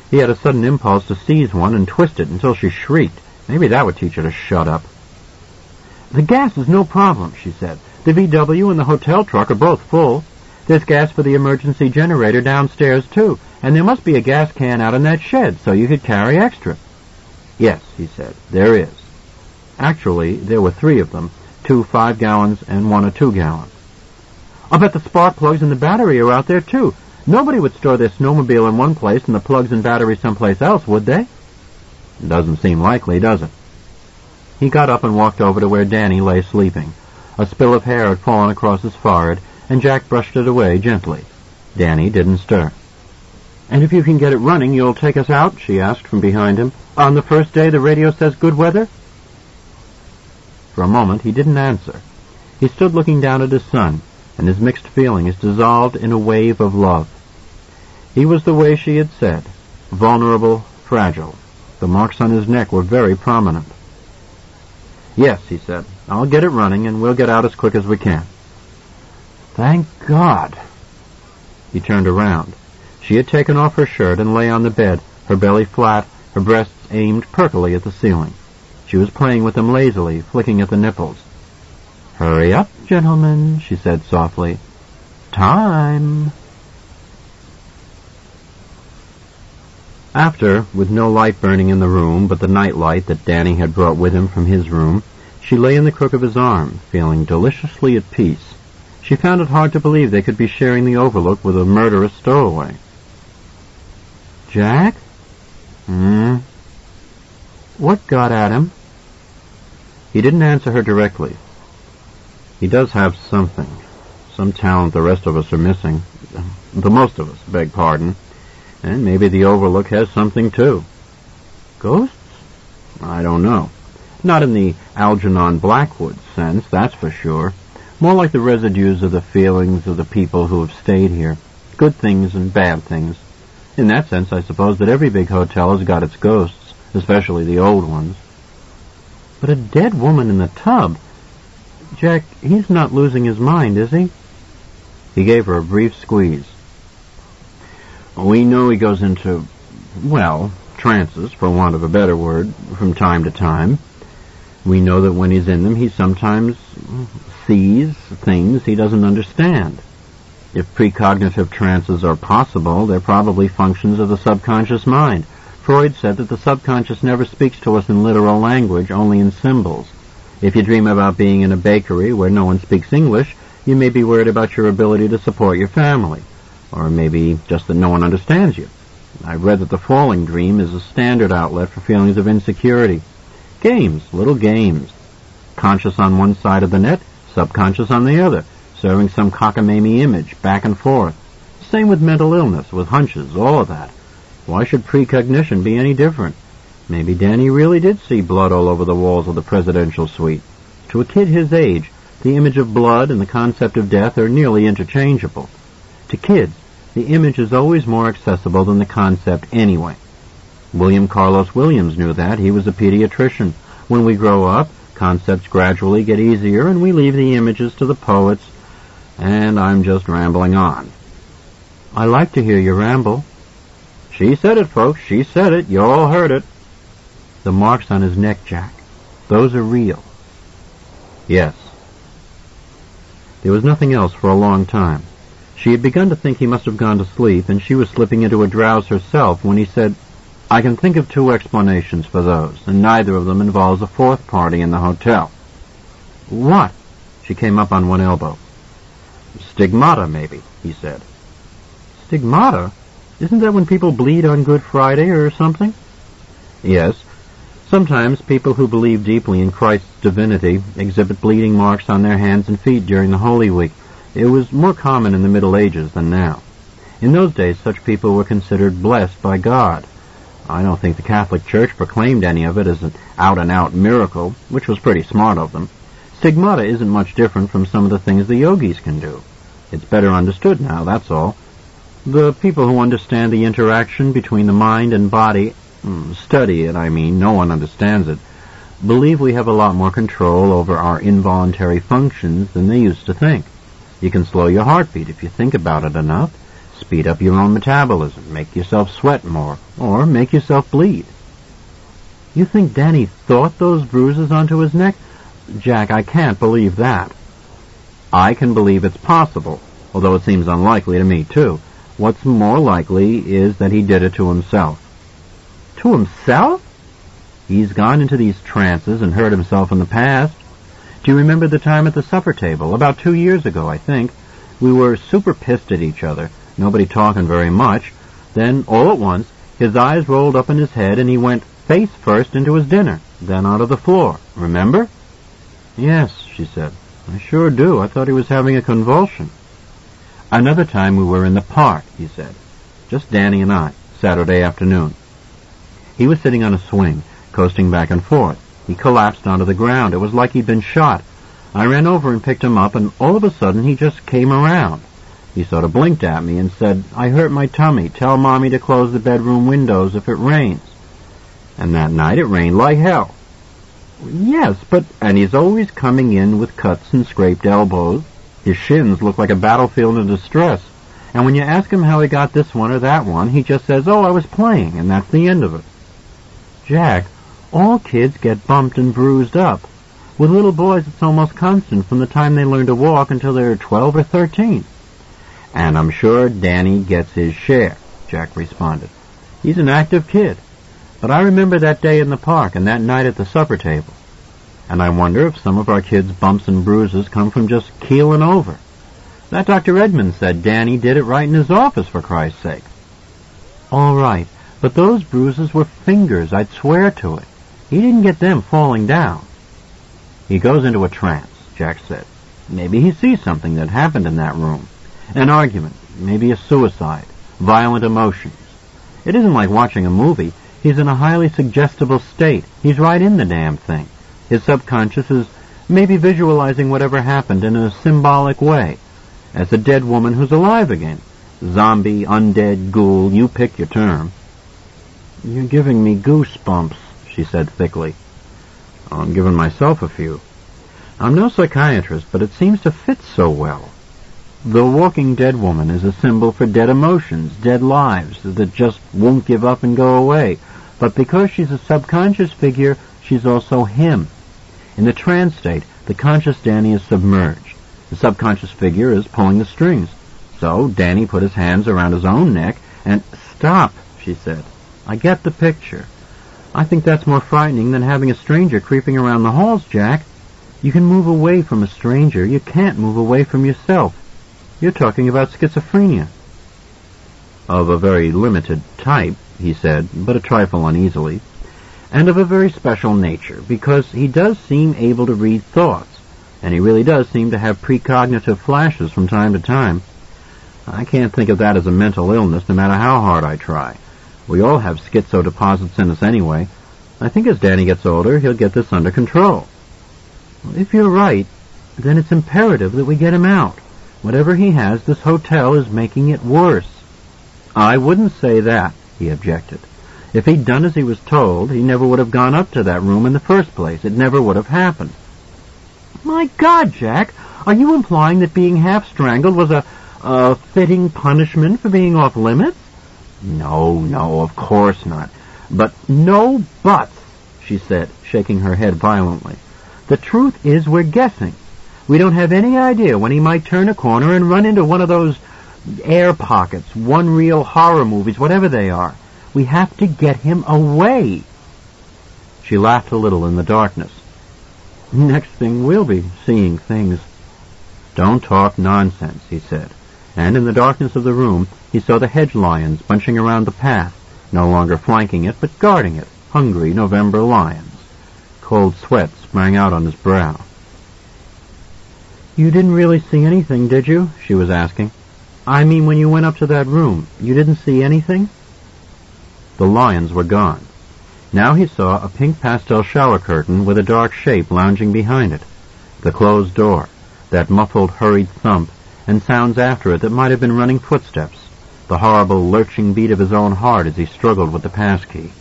He had a sudden impulse to seize one and twist it until she shrieked. Maybe that would teach her to shut up. "The gas is no problem," she said. "The VW and the hotel truck are both full. There's gas for the emergency generator downstairs, too, and there must be a gas can out in that shed, so you could carry extra." "Yes," he said, "there is." Actually, there were 3 of them, 2 5-gallons and 1 a 2-gallon. "I'll bet the spark plugs and the battery are out there, too. Nobody would store their snowmobile in one place and the plugs and battery someplace else, would they?" "Doesn't seem likely, does it?" He got up and walked over to where Danny lay sleeping. A spill of hair had fallen across his forehead, and Jack brushed it away gently. Danny didn't stir. "And if you can get it running, you'll take us out?" she asked from behind him. "On the first day the radio says good weather?" For a moment he didn't answer. He stood looking down at his son, and his mixed feelings dissolved in a wave of love. He was the way she had said, vulnerable, fragile. The marks on his neck were very prominent. "Yes," he said, "I'll get it running, and we'll get out as quick as we can." "Thank God." He turned around. She had taken off her shirt and lay on the bed, her belly flat, her breasts aimed perkily at the ceiling. She was playing with them lazily, flicking at the nipples. "Hurry up, gentlemen," she said softly. "Time." After, with no light burning in the room but the night light that Danny had brought with him from his room, she lay in the crook of his arm, feeling deliciously at peace. She found it hard to believe they could be sharing the overlook with a murderous stowaway. "Jack?" "What got at him?" He didn't answer her directly. "He does have something. Some talent the rest of us are missing. The most of us, beg pardon. And maybe the overlook has something, too." "Ghosts?" "I don't know. Not in the Algernon Blackwood sense, that's for sure. More like the residues of the feelings of the people who have stayed here. Good things and bad things. In that sense, I suppose that every big hotel has got its ghosts, especially the old ones." "But a dead woman in the tub? Jack, he's not losing his mind, is he?" He gave her a brief squeeze. "We know he goes into, trances, for want of a better word, from time to time. We know that when he's in them, he sometimes sees things he doesn't understand. If precognitive trances are possible, they're probably functions of the subconscious mind. Freud said that the subconscious never speaks to us in literal language, only in symbols. If you dream about being in a bakery where no one speaks English, you may be worried about your ability to support your family, or maybe just that no one understands you. I've read that the falling dream is a standard outlet for feelings of insecurity. Games, little games. Conscious on one side of the net, subconscious on the other, serving some cockamamie image back and forth. Same with mental illness, with hunches, all of that. Why should precognition be any different? Maybe Danny really did see blood all over the walls of the presidential suite. To a kid his age, the image of blood and the concept of death are nearly interchangeable. To kids, the image is always more accessible than the concept anyway. William Carlos Williams knew that. He was a pediatrician. When we grow up, concepts gradually get easier and we leave the images to the poets. And I'm just rambling on. "I like to hear you ramble." "She said it, folks. She said it. You all heard it." "The marks on his neck, Jack. Those are real." "Yes." There was nothing else for a long time. She had begun to think he must have gone to sleep, and she was slipping into a drowse herself when he said, "I can think of 2 explanations for those, and neither of them involves a 4th party in the hotel." "What?" She came up on one elbow. "Stigmata, maybe," he said. "Stigmata? Isn't that when people bleed on Good Friday or something?" "Yes. Sometimes people who believe deeply in Christ's divinity exhibit bleeding marks on their hands and feet during the Holy Week. It was more common in the Middle Ages than now. In those days, such people were considered blessed by God. I don't think the Catholic Church proclaimed any of it as an out-and-out miracle, which was pretty smart of them. Stigmata isn't much different from some of the things the yogis can do. It's better understood now, that's all. The people who understand the interaction between the mind and body, study it, I mean, no one understands it, believe we have a lot more control over our involuntary functions than they used to think. You can slow your heartbeat if you think about it enough, speed up your own metabolism, make yourself sweat more, or make yourself bleed. You think Danny thought those bruises onto his neck? Jack, I can't believe that. I can believe it's possible, although it seems unlikely to me, too. What's more likely is that he did it to himself. To himself? He's gone into these trances and hurt himself in the past. Do you remember the time at the supper table? About 2 years ago, I think. We were super pissed at each other, nobody talking very much. Then, all at once, his eyes rolled up in his head and he went face first into his dinner, then onto the floor. Remember? Yes, she said. I sure do. I thought he was having a convulsion. Another time we were in the park, he said. Just Danny and I, Saturday afternoon. He was sitting on a swing, coasting back and forth. He collapsed onto the ground. It was like he'd been shot. I ran over and picked him up, and all of a sudden he just came around. He sort of blinked at me and said, I hurt my tummy. Tell Mommy to close the bedroom windows if it rains. And that night it rained like hell. Yes, and he's always coming in with cuts and scraped elbows. His shins look like a battlefield in distress. And when you ask him how he got this one or that one, he just says, oh, I was playing, and that's the end of it. Jack, all kids get bumped and bruised up. With little boys, it's almost constant from the time they learn to walk until they're 12 or 13. And I'm sure Danny gets his share, Jack responded. He's an active kid. But I remember that day in the park and that night at the supper table. And I wonder if some of our kids' bumps and bruises come from just keeling over. That Dr. Edmonds said Danny did it right in his office, for Christ's sake. All right, but those bruises were fingers, I'd swear to it. He didn't get them falling down. He goes into a trance, Jack said. Maybe he sees something that happened in that room. An argument, maybe a suicide, violent emotions. It isn't like watching a movie. He's in a highly suggestible state. He's right in the damn thing. His subconscious is maybe visualizing whatever happened in a symbolic way, as a dead woman who's alive again. Zombie, undead, ghoul, you pick your term. You're giving me goosebumps, she said thickly. I'm giving myself a few. I'm no psychiatrist, but it seems to fit so well. The walking dead woman is a symbol for dead emotions, dead lives, that just won't give up and go away. But because she's a subconscious figure, she's also him. In the trance state, the conscious Danny is submerged. The subconscious figure is pulling the strings. So Danny put his hands around his own neck and... Stop, she said. I get the picture. I think that's more frightening than having a stranger creeping around the halls, Jack. You can move away from a stranger. You can't move away from yourself. You're talking about schizophrenia. Of a very limited type, he said, but a trifle uneasily, and of a very special nature, because he does seem able to read thoughts, and he really does seem to have precognitive flashes from time to time. I can't think of that as a mental illness, no matter how hard I try. We all have schizo deposits in us anyway. I think as Danny gets older, he'll get this under control. If you're right, then it's imperative that we get him out. Whatever he has, this hotel is making it worse. I wouldn't say that, he objected. If he'd done as he was told, he never would have gone up to that room in the first place. It never would have happened. My God, Jack, are you implying that being half-strangled was a fitting punishment for being off limits? No, of course not. But no buts, she said, shaking her head violently. The truth is we're guessing. We don't have any idea when he might turn a corner and run into one of those air pockets, one-reel horror movies, whatever they are. We have to get him away. She laughed a little in the darkness. Next thing we'll be seeing things. Don't talk nonsense, he said. And in the darkness of the room, he saw the hedge lions bunching around the path, no longer flanking it, but guarding it, hungry November lions. Cold sweat sprang out on his brow. You didn't really see anything, did you? She was asking. I mean, when you went up to that room, you didn't see anything? The lions were gone. Now he saw a pink pastel shower curtain with a dark shape lounging behind it, the closed door, that muffled, hurried thump, and sounds after it that might have been running footsteps, the horrible, lurching beat of his own heart as he struggled with the passkey.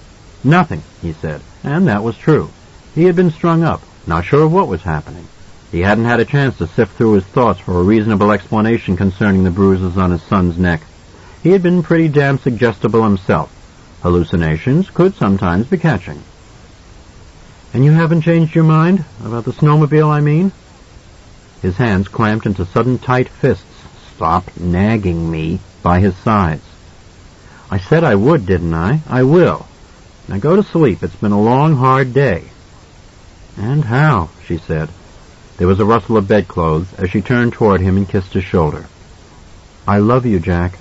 Nothing, he said, and that was true. He had been strung up, not sure of what was happening. He hadn't had a chance to sift through his thoughts for a reasonable explanation concerning the bruises on his son's neck. He had been pretty damn suggestible himself. Hallucinations could sometimes be catching. "And you haven't changed your mind? About the snowmobile, I mean?" His hands clamped into sudden tight fists. "Stop nagging me," by his sides. "I said I would, didn't I? I will. Now go to sleep. It's been a long, hard day." "And how?" she said. There was a rustle of bedclothes as she turned toward him and kissed his shoulder. "I love you, Jack."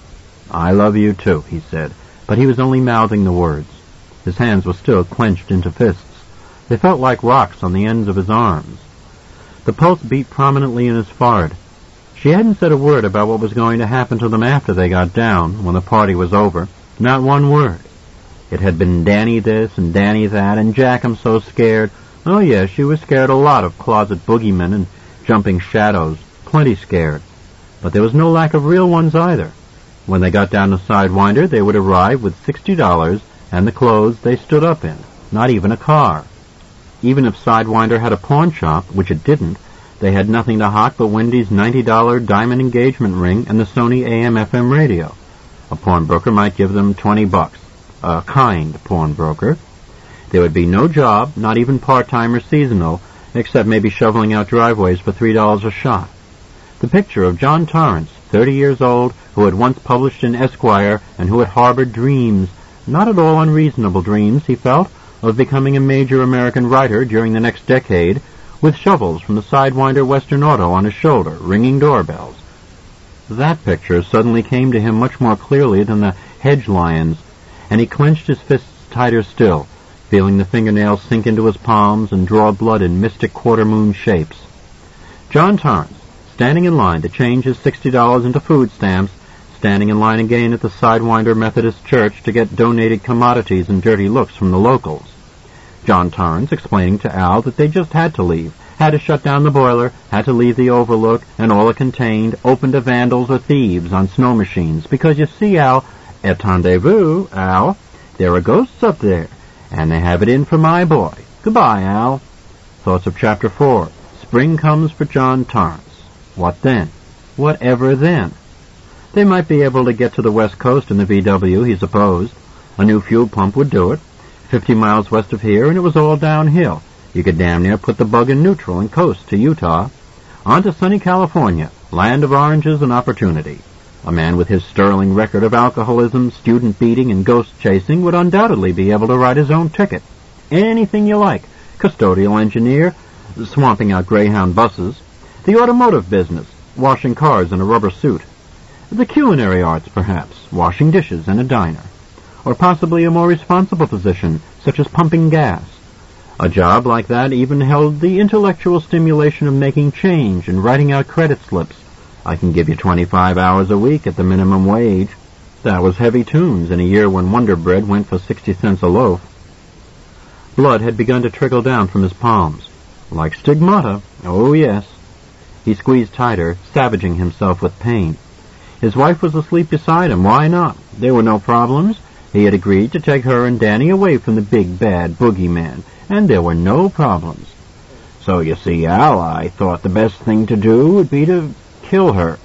"I love you, too," he said, but he was only mouthing the words. His hands were still clenched into fists. They felt like rocks on the ends of his arms. The pulse beat prominently in his forehead. She hadn't said a word about what was going to happen to them after they got down, when the party was over. Not one word. It had been Danny this and Danny that, and Jack, I'm so scared. Oh, yes, she was scared a lot of closet boogeymen and jumping shadows. Plenty scared. But there was no lack of real ones either. When they got down to Sidewinder, they would arrive with $60 and the clothes they stood up in. Not even a car. Even if Sidewinder had a pawn shop, which it didn't, they had nothing to hock but Wendy's $90 diamond engagement ring and the Sony AM/FM radio. A pawnbroker might give them $20. A kind pawnbroker. There would be no job, not even part-time or seasonal, except maybe shoveling out driveways for $3 a shot. The picture of John Torrance, 30 years old, who had once published in Esquire and who had harbored dreams, not at all unreasonable dreams, he felt, of becoming a major American writer during the next decade, with shovels from the Sidewinder Western Auto on his shoulder, ringing doorbells. That picture suddenly came to him much more clearly than the hedge lions, and he clenched his fists tighter still, feeling the fingernails sink into his palms and draw blood in mystic quarter-moon shapes. John Torrance, standing in line to change his $60 into food stamps, standing in line again at the Sidewinder Methodist Church to get donated commodities and dirty looks from the locals. John Torrance explaining to Al that they just had to leave, had to shut down the boiler, had to leave the Overlook and all it contained, open to vandals or thieves on snow machines, because you see, Al, attendez-vous, Al, there are ghosts up there, and they have it in for my boy. Goodbye, Al. Thoughts of Chapter 4. Spring comes for John Torrance. What then? Whatever then? They might be able to get to the West Coast in the VW, he supposed. A new fuel pump would do it. 50 miles west of here, and it was all downhill. You could damn near put the bug in neutral and coast to Utah. On to sunny California, land of oranges and opportunity. A man with his sterling record of alcoholism, student beating, and ghost chasing would undoubtedly be able to write his own ticket. Anything you like. Custodial engineer, swamping out Greyhound buses. The automotive business, washing cars in a rubber suit. The culinary arts, perhaps, washing dishes in a diner. Or possibly a more responsible position, such as pumping gas. A job like that even held the intellectual stimulation of making change and writing out credit slips. I can give you 25 hours a week at the minimum wage. That was heavy tunes in a year when Wonder Bread went for 60 cents a loaf. Blood had begun to trickle down from his palms. Like stigmata, oh yes. He squeezed tighter, savaging himself with pain. His wife was asleep beside him. Why not? There were no problems. He had agreed to take her and Danny away from the big bad boogeyman, and there were no problems. So you see, Al, I thought the best thing to do would be to kill her.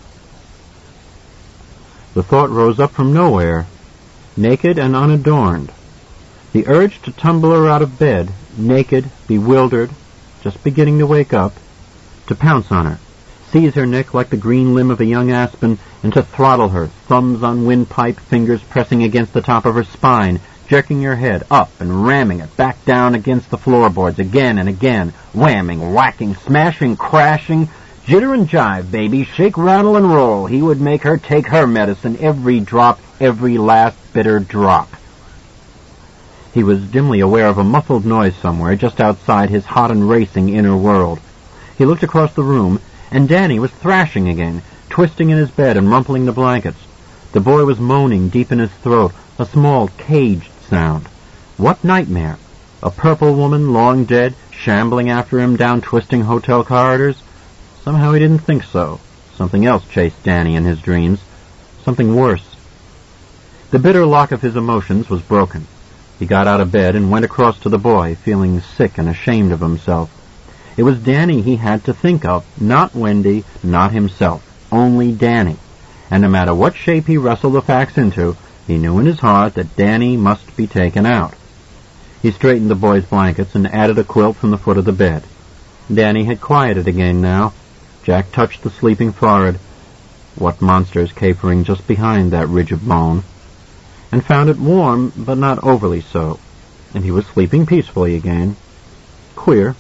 The thought rose up from nowhere, naked and unadorned. The urge to tumble her out of bed, naked, bewildered, just beginning to wake up, to pounce on her, seize her neck like the green limb of a young aspen, and to throttle her, thumbs on windpipe, fingers pressing against the top of her spine, jerking her head up and ramming it back down against the floorboards again and again, whamming, whacking, smashing, crashing, jitter and jive, baby, shake, rattle, and roll. He would make her take her medicine, every drop, every last bitter drop. He was dimly aware of a muffled noise somewhere just outside his hot and racing inner world. He looked across the room, and Danny was thrashing again, twisting in his bed and rumpling the blankets. The boy was moaning deep in his throat, a small, caged sound. What nightmare? A purple woman, long dead, shambling after him down twisting hotel corridors? Somehow he didn't think so. Something else chased Danny in his dreams. Something worse. The bitter lock of his emotions was broken. He got out of bed and went across to the boy, feeling sick and ashamed of himself. It was Danny he had to think of, not Wendy, not himself, only Danny. And no matter what shape he wrestled the facts into, he knew in his heart that Danny must be taken out. He straightened the boy's blankets and added a quilt from the foot of the bed. Danny had quieted again now. Jack touched the sleeping forehead, what monsters capering just behind that ridge of bone, and found it warm, but not overly so, and he was sleeping peacefully again. Queer.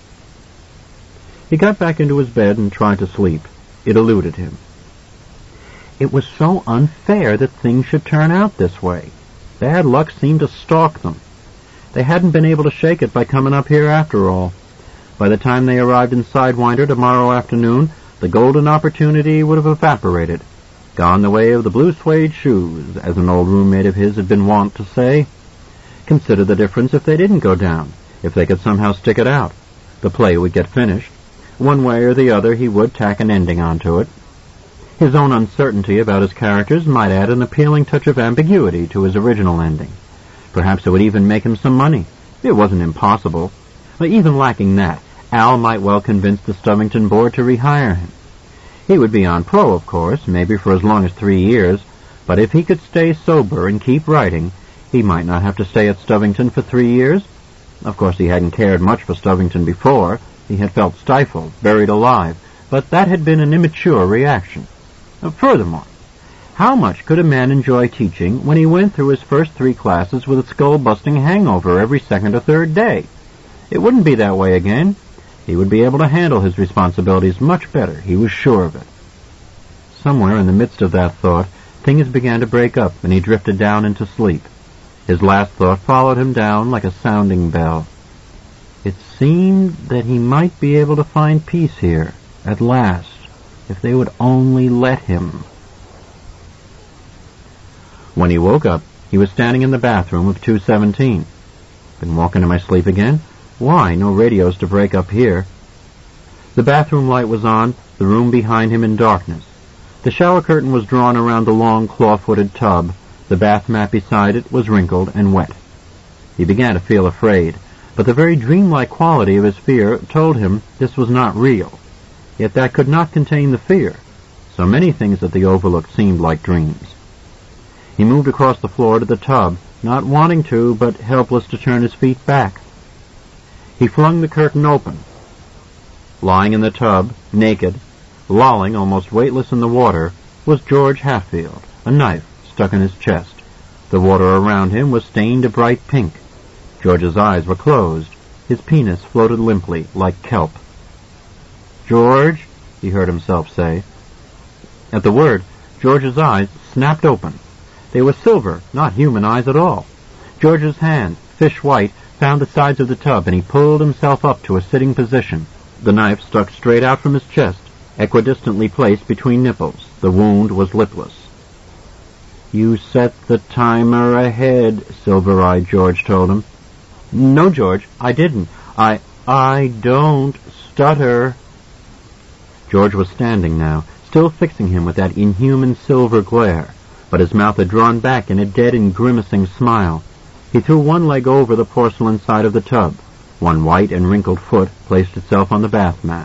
He got back into his bed and tried to sleep. It eluded him. It was so unfair that things should turn out this way. Bad luck seemed to stalk them. They hadn't been able to shake it by coming up here after all. By the time they arrived in Sidewinder tomorrow afternoon, the golden opportunity would have evaporated, gone the way of the blue suede shoes, as an old roommate of his had been wont to say. Consider the difference if they didn't go down, if they could somehow stick it out. The play would get finished. One way or the other he would tack an ending onto it. His own uncertainty about his characters might add an appealing touch of ambiguity to his original ending. Perhaps it would even make him some money. It wasn't impossible. But even lacking that, Al might well convince the Stubbington board to rehire him. He would be on pro, of course, maybe for as long as 3 years, but if he could stay sober and keep writing, he might not have to stay at Stubbington for 3 years. Of course, he hadn't cared much for Stubbington before. He had felt stifled, buried alive, but that had been an immature reaction. Furthermore, how much could a man enjoy teaching when he went through his first 3 classes with a skull-busting hangover every second or third day? It wouldn't be that way again. He would be able to handle his responsibilities much better, he was sure of it. Somewhere in the midst of that thought, things began to break up, and he drifted down into sleep. His last thought followed him down like a sounding bell. It seemed that he might be able to find peace here, at last, if they would only let him. When he woke up, he was standing in the bathroom of 217. Been walking in my sleep again? Why, no radios to break up here. The bathroom light was on, the room behind him in darkness. The shower curtain was drawn around the long claw-footed tub. The bath mat beside it was wrinkled and wet. He began to feel afraid, but the very dreamlike quality of his fear told him this was not real. Yet that could not contain the fear. So many things at the Overlook seemed like dreams. He moved across the floor to the tub, not wanting to, but helpless to turn his feet back. He flung the curtain open. Lying in the tub, naked, lolling almost weightless in the water, was George Hatfield, a knife stuck in his chest. The water around him was stained a bright pink. George's eyes were closed. His penis floated limply, like kelp. "George," he heard himself say. At the word, George's eyes snapped open. They were silver, not human eyes at all. George's hand, fish-white, found the sides of the tub, and he pulled himself up to a sitting position. The knife stuck straight out from his chest, equidistantly placed between nipples. The wound was lipless. "You set the timer ahead," Silver-Eyed George told him. "No, George, I didn't. I don't stutter." George was standing now, still fixing him with that inhuman silver glare, but his mouth had drawn back in a dead and grimacing smile. He threw one leg over the porcelain side of the tub. One white and wrinkled foot placed itself on the bath mat.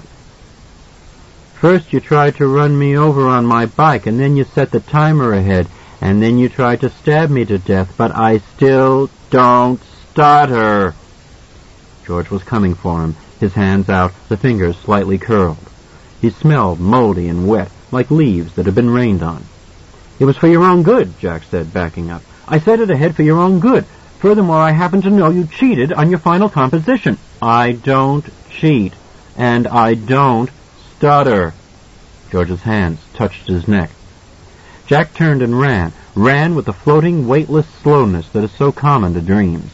"First you tried to run me over on my bike, and then you set the timer ahead, and then you tried to stab me to death, but I still don't stutter." George was coming for him, his hands out, the fingers slightly curled. He smelled moldy and wet, like leaves that had been rained on. "It was for your own good," Jack said, backing up. "I set it ahead for your own good. Furthermore, I happen to know you cheated on your final composition." "I don't cheat, and I don't stutter." George's hands touched his neck. Jack turned and ran with the floating, weightless slowness that is so common to dreams.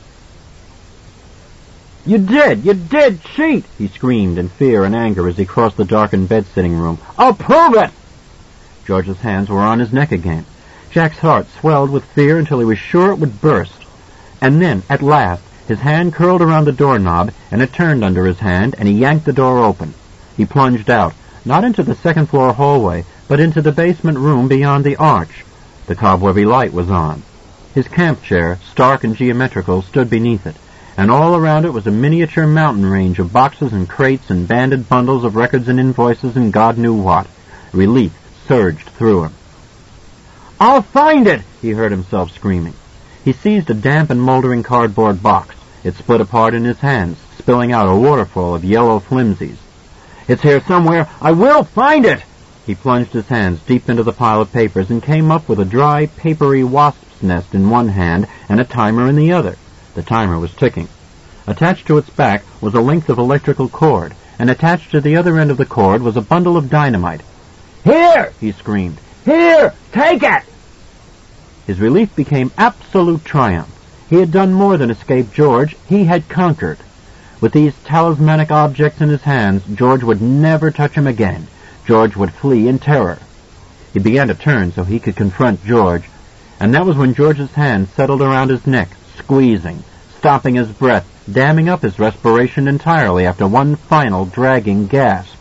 You did cheat!" he screamed in fear and anger as he crossed the darkened bed-sitting room. "I'll prove it!" George's hands were on his neck again. Jack's heart swelled with fear until he was sure it would burst. And then, at last, his hand curled around the doorknob, and it turned under his hand, and he yanked the door open. He plunged out, not into the second-floor hallway, but into the basement room beyond the arch. The cobwebby light was on. His camp chair, stark and geometrical, stood beneath it, and all around it was a miniature mountain range of boxes and crates and banded bundles of records and invoices and God knew what. Relief surged through him. "I'll find it!" he heard himself screaming. He seized a damp and moldering cardboard box. It split apart in his hands, spilling out a waterfall of yellow flimsies. "It's here somewhere. I will find it!" He plunged his hands deep into the pile of papers and came up with a dry, papery wasp's nest in one hand and a timer in the other. The timer was ticking. Attached to its back was a length of electrical cord, and attached to the other end of the cord was a bundle of dynamite. "Here!" he screamed. "Here! Take it!" His relief became absolute triumph. He had done more than escape George. He had conquered. With these talismanic objects in his hands, George would never touch him again. George would flee in terror. He began to turn so he could confront George, and that was when George's hand settled around his neck, squeezing, stopping his breath, damming up his respiration entirely after one final dragging gasp.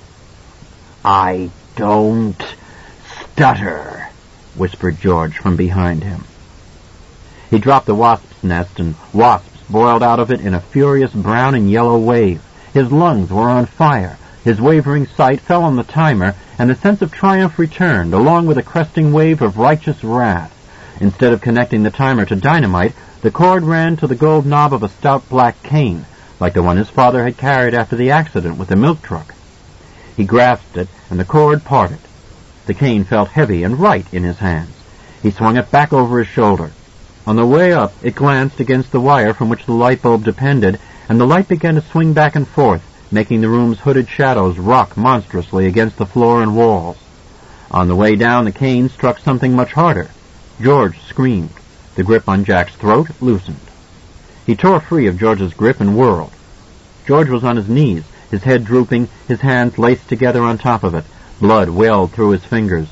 "I don't stutter," whispered George from behind him. He dropped the wasp's nest, and wasps boiled out of it in a furious brown and yellow wave. His lungs were on fire. His wavering sight fell on the timer, and the sense of triumph returned, along with a cresting wave of righteous wrath. Instead of connecting the timer to dynamite, the cord ran to the gold knob of a stout black cane, like the one his father had carried after the accident with the milk truck. He grasped it, and the cord parted. The cane felt heavy and right in his hands. He swung it back over his shoulder. On the way up, it glanced against the wire from which the light bulb depended, and the light began to swing back and forth, making the room's hooded shadows rock monstrously against the floor and walls. On the way down, the cane struck something much harder. George screamed. The grip on Jack's throat loosened. He tore free of George's grip and whirled. George was on his knees, his head drooping, his hands laced together on top of it. Blood welled through his fingers.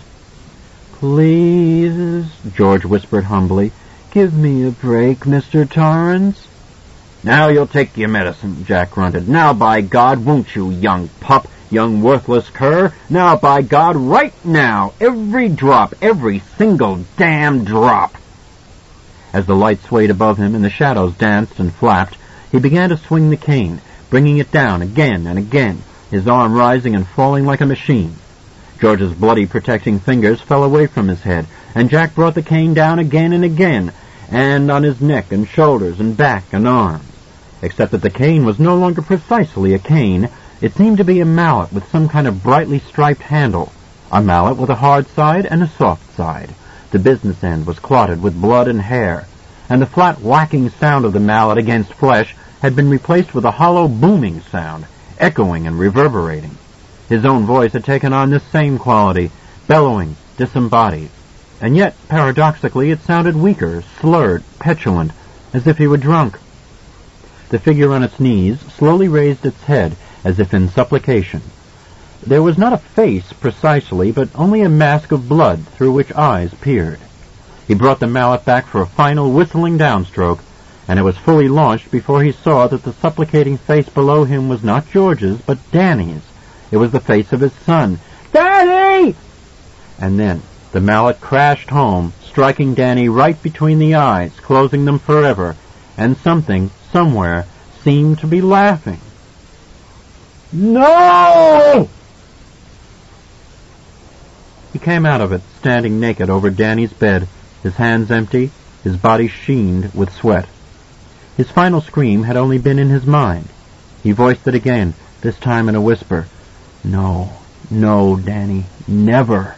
"Please," George whispered humbly, "give me a break, Mr. Torrance." "Now you'll take your medicine," Jack grunted. "Now, by God, won't you, young pup, young worthless cur? Now, by God, right now, every drop, every single damn drop." As the light swayed above him and the shadows danced and flapped, he began to swing the cane, bringing it down again and again, his arm rising and falling like a machine. George's bloody protecting fingers fell away from his head, and Jack brought the cane down again and again, and on his neck and shoulders and back and arms. Except that the cane was no longer precisely a cane. It seemed to be a mallet with some kind of brightly striped handle, a mallet with a hard side and a soft side. The business end was clotted with blood and hair, and the flat whacking sound of the mallet against flesh had been replaced with a hollow booming sound, echoing and reverberating. His own voice had taken on this same quality, bellowing, disembodied. And yet, paradoxically, it sounded weaker, slurred, petulant, as if he were drunk. The figure on its knees slowly raised its head, as if in supplication. There was not a face, precisely, but only a mask of blood through which eyes peered. He brought the mallet back for a final whistling downstroke, and it was fully launched before he saw that the supplicating face below him was not George's, but Danny's. It was the face of his son. "Danny!" And then the mallet crashed home, striking Danny right between the eyes, closing them forever, and something, somewhere, seemed to be laughing. "No!" He came out of it, standing naked over Danny's bed, his hands empty, his body sheened with sweat. His final scream had only been in his mind. He voiced it again, this time in a whisper. "No, no, Danny, never."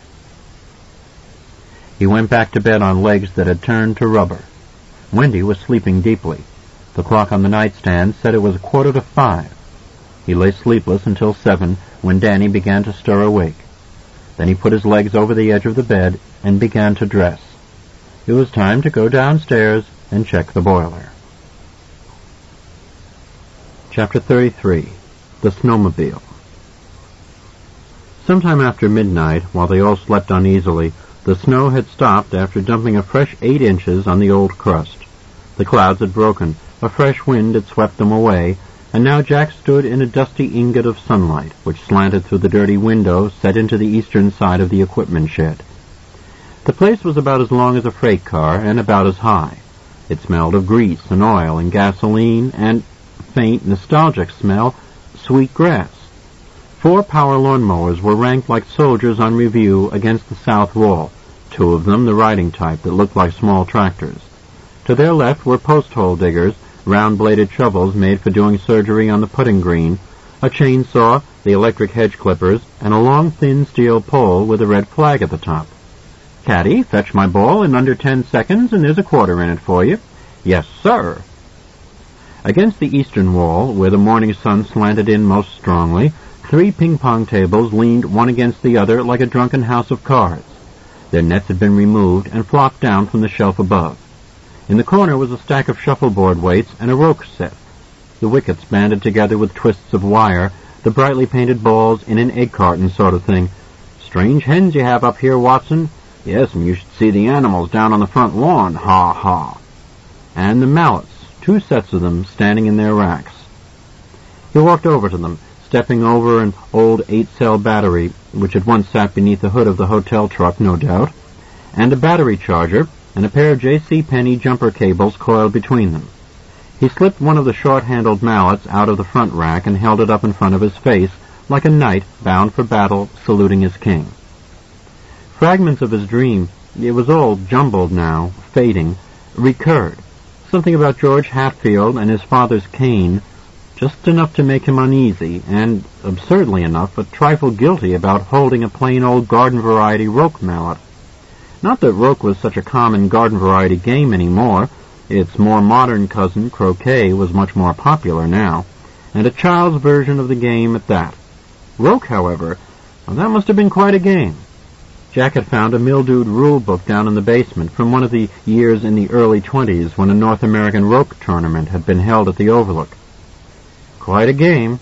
He went back to bed on legs that had turned to rubber. Wendy was sleeping deeply. The clock on the nightstand said it was 5:15. He lay sleepless until 7, when Danny began to stir awake. Then he put his legs over the edge of the bed and began to dress. It was time to go downstairs and check the boiler. Chapter 33. The Snowmobile. Sometime after midnight, while they all slept uneasily, the snow had stopped after dumping a fresh 8 inches on the old crust. The clouds had broken, a fresh wind had swept them away, and now Jack stood in a dusty ingot of sunlight, which slanted through the dirty window set into the eastern side of the equipment shed. The place was about as long as a freight car and about as high. It smelled of grease and oil and gasoline and, faint, nostalgic smell, sweet grass. 4 power lawnmowers were ranked like soldiers on review against the south wall, 2 of them the riding type that looked like small tractors. To their left were post-hole diggers, round-bladed shovels made for doing surgery on the putting green, a chainsaw, the electric hedge clippers, and a long, thin steel pole with a red flag at the top. "Caddy, fetch my ball in under 10 seconds, and there's a quarter in it for you." "Yes, sir." Against the eastern wall, where the morning sun slanted in most strongly, 3 ping-pong tables leaned one against the other like a drunken house of cards. Their nets had been removed and flopped down from the shelf above. In the corner was a stack of shuffleboard weights and a roque set. The wickets banded together with twists of wire, the brightly painted balls in an egg carton sort of thing. "Strange hens you have up here, Watson." "Yes, and you should see the animals down on the front lawn, ha ha." And the mallets, 2 sets of them standing in their racks. He walked over to them, stepping over an old 8-cell battery, which had once sat beneath the hood of the hotel truck, no doubt, and a battery charger, and a pair of J.C. Penney jumper cables coiled between them. He slipped one of the short-handled mallets out of the front rack and held it up in front of his face, like a knight bound for battle saluting his king. Fragments of his dream, it was all jumbled now, fading, recurred. Something about George Hatfield and his father's cane, just enough to make him uneasy, and, absurdly enough, a trifle guilty about holding a plain old garden-variety roque mallet. Not that roque was such a common garden-variety game anymore. Its more modern cousin, croquet, was much more popular now, and a child's version of the game at that. Roque, however, well, that must have been quite a game. Jack had found a mildewed rule book down in the basement from one of the years in the early 20s when a North American roque tournament had been held at the Overlook. Quite a game.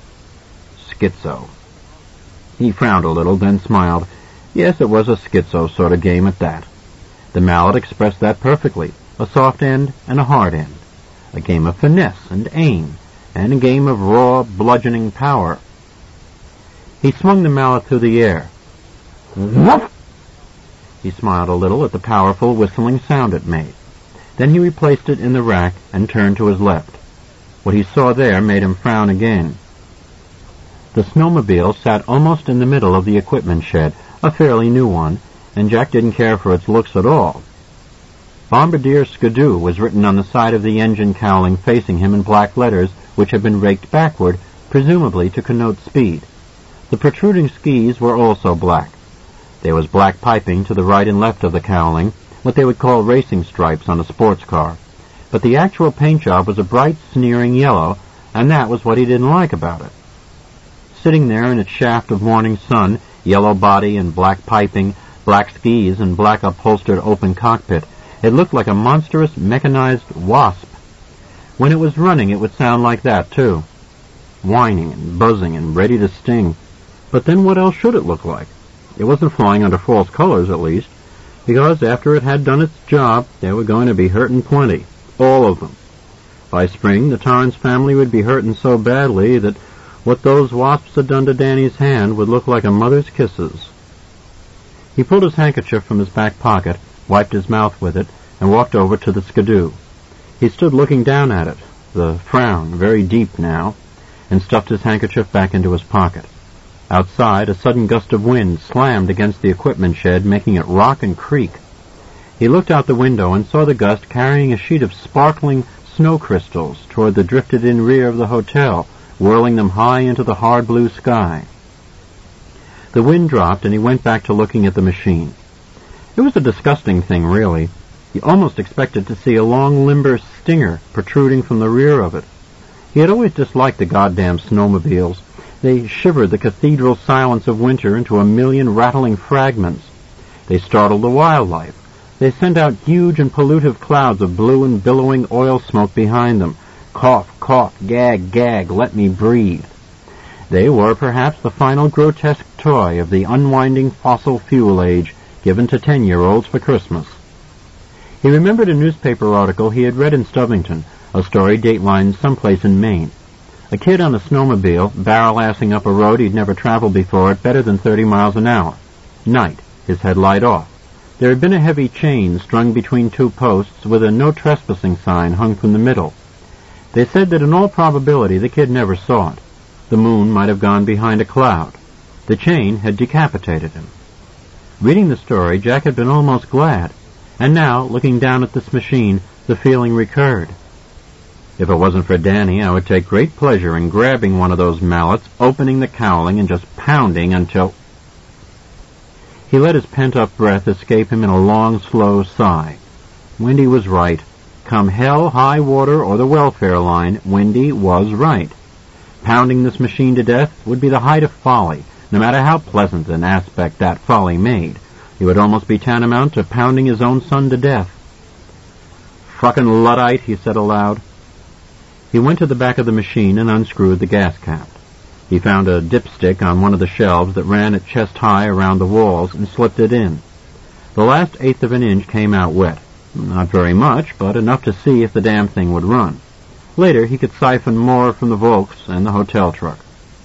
Schizo. He frowned a little, then smiled. Yes, it was a schizo sort of game at that. The mallet expressed that perfectly, a soft end and a hard end. A game of finesse and aim, and a game of raw, bludgeoning power. He swung the mallet through the air. Woof! He smiled a little at the powerful, whistling sound it made. Then he replaced it in the rack and turned to his left. What he saw there made him frown again. The snowmobile sat almost in the middle of the equipment shed, a fairly new one, and Jack didn't care for its looks at all. Bombardier Skidoo was written on the side of the engine cowling facing him in black letters, which had been raked backward, presumably to connote speed. The protruding skis were also black. There was black piping to the right and left of the cowling, what they would call racing stripes on a sports car. But the actual paint job was a bright, sneering yellow, and that was what he didn't like about it. Sitting there in its shaft of morning sun, yellow body and black piping, black skis and black upholstered open cockpit, it looked like a monstrous mechanized wasp. When it was running, it would sound like that, too. Whining and buzzing and ready to sting. But then what else should it look like? It wasn't flying under false colors, at least, because after it had done its job, they were going to be hurting plenty. All of them. By spring, the Torrance family would be hurting so badly that what those wasps had done to Danny's hand would look like a mother's kisses. He pulled his handkerchief from his back pocket, wiped his mouth with it, and walked over to the Skidoo. He stood looking down at it, the frown very deep now, and stuffed his handkerchief back into his pocket. Outside, a sudden gust of wind slammed against the equipment shed, making it rock and creak. He looked out the window and saw the gust carrying a sheet of sparkling snow crystals toward the drifted-in rear of the hotel, whirling them high into the hard blue sky. The wind dropped, and he went back to looking at the machine. It was a disgusting thing, really. He almost expected to see a long limber stinger protruding from the rear of it. He had always disliked the goddamn snowmobiles. They shivered the cathedral silence of winter into a million rattling fragments. They startled the wildlife. They sent out huge and pollutive clouds of blue and billowing oil smoke behind them. Cough, cough, gag, gag, let me breathe. They were perhaps the final grotesque toy of the unwinding fossil fuel age given to 10-year-olds for Christmas. He remembered a newspaper article he had read in Stubbington, a story datelined someplace in Maine. A kid on a snowmobile, barrel-assing up a road he'd never traveled before at better than 30 miles an hour. Night, his headlight off. There had been a heavy chain strung between two posts with a no trespassing sign hung from the middle. They said that in all probability the kid never saw it. The moon might have gone behind a cloud. The chain had decapitated him. Reading the story, Jack had been almost glad, and now, looking down at this machine, the feeling recurred. If it wasn't for Danny, I would take great pleasure in grabbing one of those mallets, opening the cowling, and just pounding until... He let his pent-up breath escape him in a long, slow sigh. Wendy was right. Come hell, high water, or the welfare line, Wendy was right. Pounding this machine to death would be the height of folly, no matter how pleasant an aspect that folly made. It would almost be tantamount to pounding his own son to death. "Fucking Luddite," he said aloud. He went to the back of the machine and unscrewed the gas cap. He found a dipstick on one of the shelves that ran at chest high around the walls and slipped it in. The last eighth of an inch came out wet. Not very much, but enough to see if the damn thing would run. Later he could siphon more from the Volks and the hotel truck.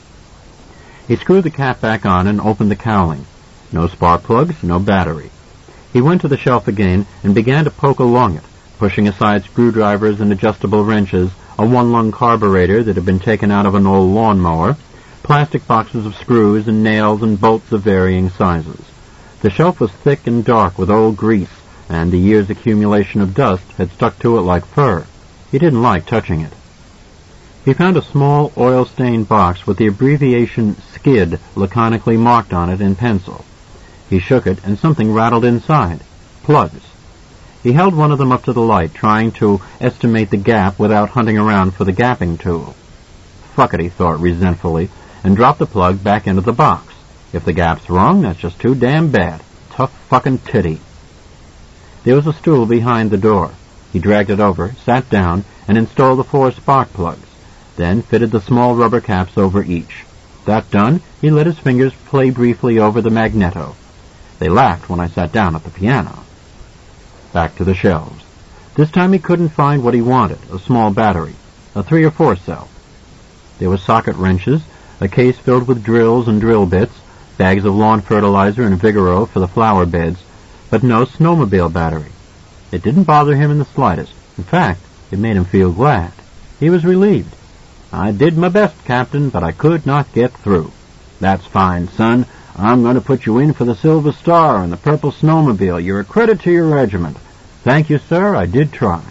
He screwed the cap back on and opened the cowling. No spark plugs, no battery. He went to the shelf again and began to poke along it, pushing aside screwdrivers and adjustable wrenches, a one-lung carburetor that had been taken out of an old lawnmower, plastic boxes of screws and nails and bolts of varying sizes. The shelf was thick and dark with old grease, and the year's accumulation of dust had stuck to it like fur. He didn't like touching it. He found a small oil-stained box with the abbreviation SKID laconically marked on it in pencil. He shook it, and something rattled inside. Plugs. He held one of them up to the light, trying to estimate the gap without hunting around for the gapping tool. Fuck it, he thought resentfully, and dropped the plug back into the box. If the gap's wrong, that's just too damn bad. Tough fucking titty. There was a stool behind the door. He dragged it over, sat down, and installed the 4 spark plugs, then fitted the small rubber caps over each. That done, he let his fingers play briefly over the magneto. They laughed when I sat down at the piano. Back to the shelves. This time he couldn't find what he wanted, a small battery, a 3 or 4 cell. There were socket wrenches, a case filled with drills and drill bits, bags of lawn fertilizer and Vigoro for the flower beds, but no snowmobile battery. It didn't bother him in the slightest. In fact, it made him feel glad. He was relieved. "I did my best, Captain, but I could not get through." "That's fine, son. I'm going to put you in for the Silver Star and the Purple Snowmobile. You're a credit to your regiment." "Thank you, sir. I did try."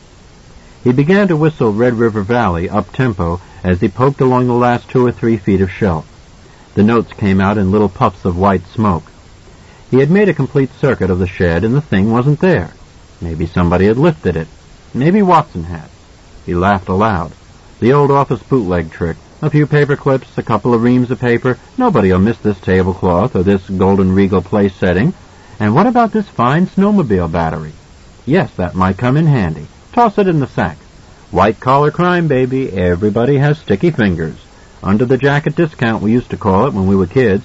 He began to whistle Red River Valley up-tempo as he poked along the last 2 or 3 feet of shelf. The notes came out in little puffs of white smoke. He had made a complete circuit of the shed, and the thing wasn't there. Maybe somebody had lifted it. Maybe Watson had. He laughed aloud. The old office bootleg trick. A few paper clips, a couple of reams of paper. Nobody'll miss this tablecloth or this golden regal place setting. And what about this fine snowmobile battery? Yes, that might come in handy. Toss it in the sack. White-collar crime, baby. Everybody has sticky fingers. Under the jacket discount, we used to call it when we were kids.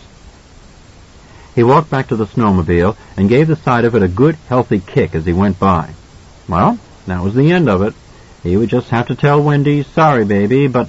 He walked back to the snowmobile and gave the side of it a good, healthy kick as he went by. Well, that was the end of it. He would just have to tell Wendy, "Sorry, baby, but..."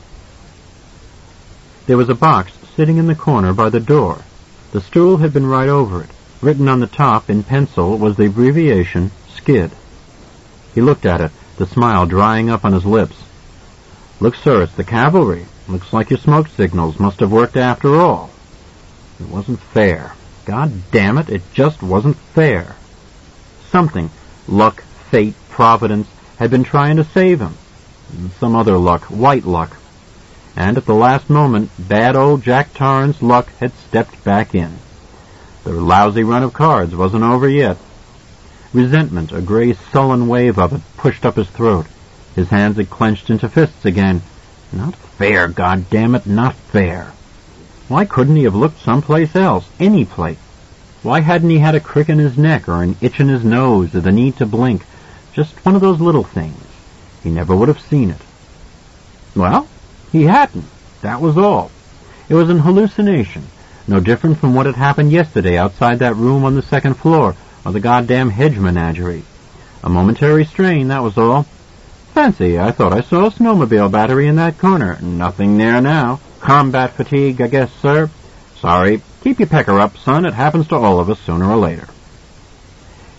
There was a box sitting in the corner by the door. The stool had been right over it. Written on the top in pencil was the abbreviation SKID. He looked at it, the smile drying up on his lips. "Look, sir, it's the cavalry. Looks like your smoke signals must have worked after all." It wasn't fair. God damn it, it just wasn't fair. Something, luck, fate, providence, had been trying to save him. Some other luck, white luck. And at the last moment, bad old Jack Torrance luck had stepped back in. The lousy run of cards wasn't over yet. Resentment, a gray sullen wave of it, pushed up his throat. His hands had clenched into fists again. Not fair, goddammit, not fair. Why couldn't he have looked someplace else, any place? Why hadn't he had a crick in his neck or an itch in his nose or the need to blink? Just one of those little things. He never would have seen it. Well, he hadn't. That was all. It was an hallucination, no different from what had happened yesterday outside that room on the 2nd floor of the goddamn hedge menagerie. A momentary strain, that was all. Fancy, I thought I saw a snowmobile battery in that corner. Nothing there now. Combat fatigue, I guess, sir. Sorry. Keep your pecker up, son. It happens to all of us sooner or later.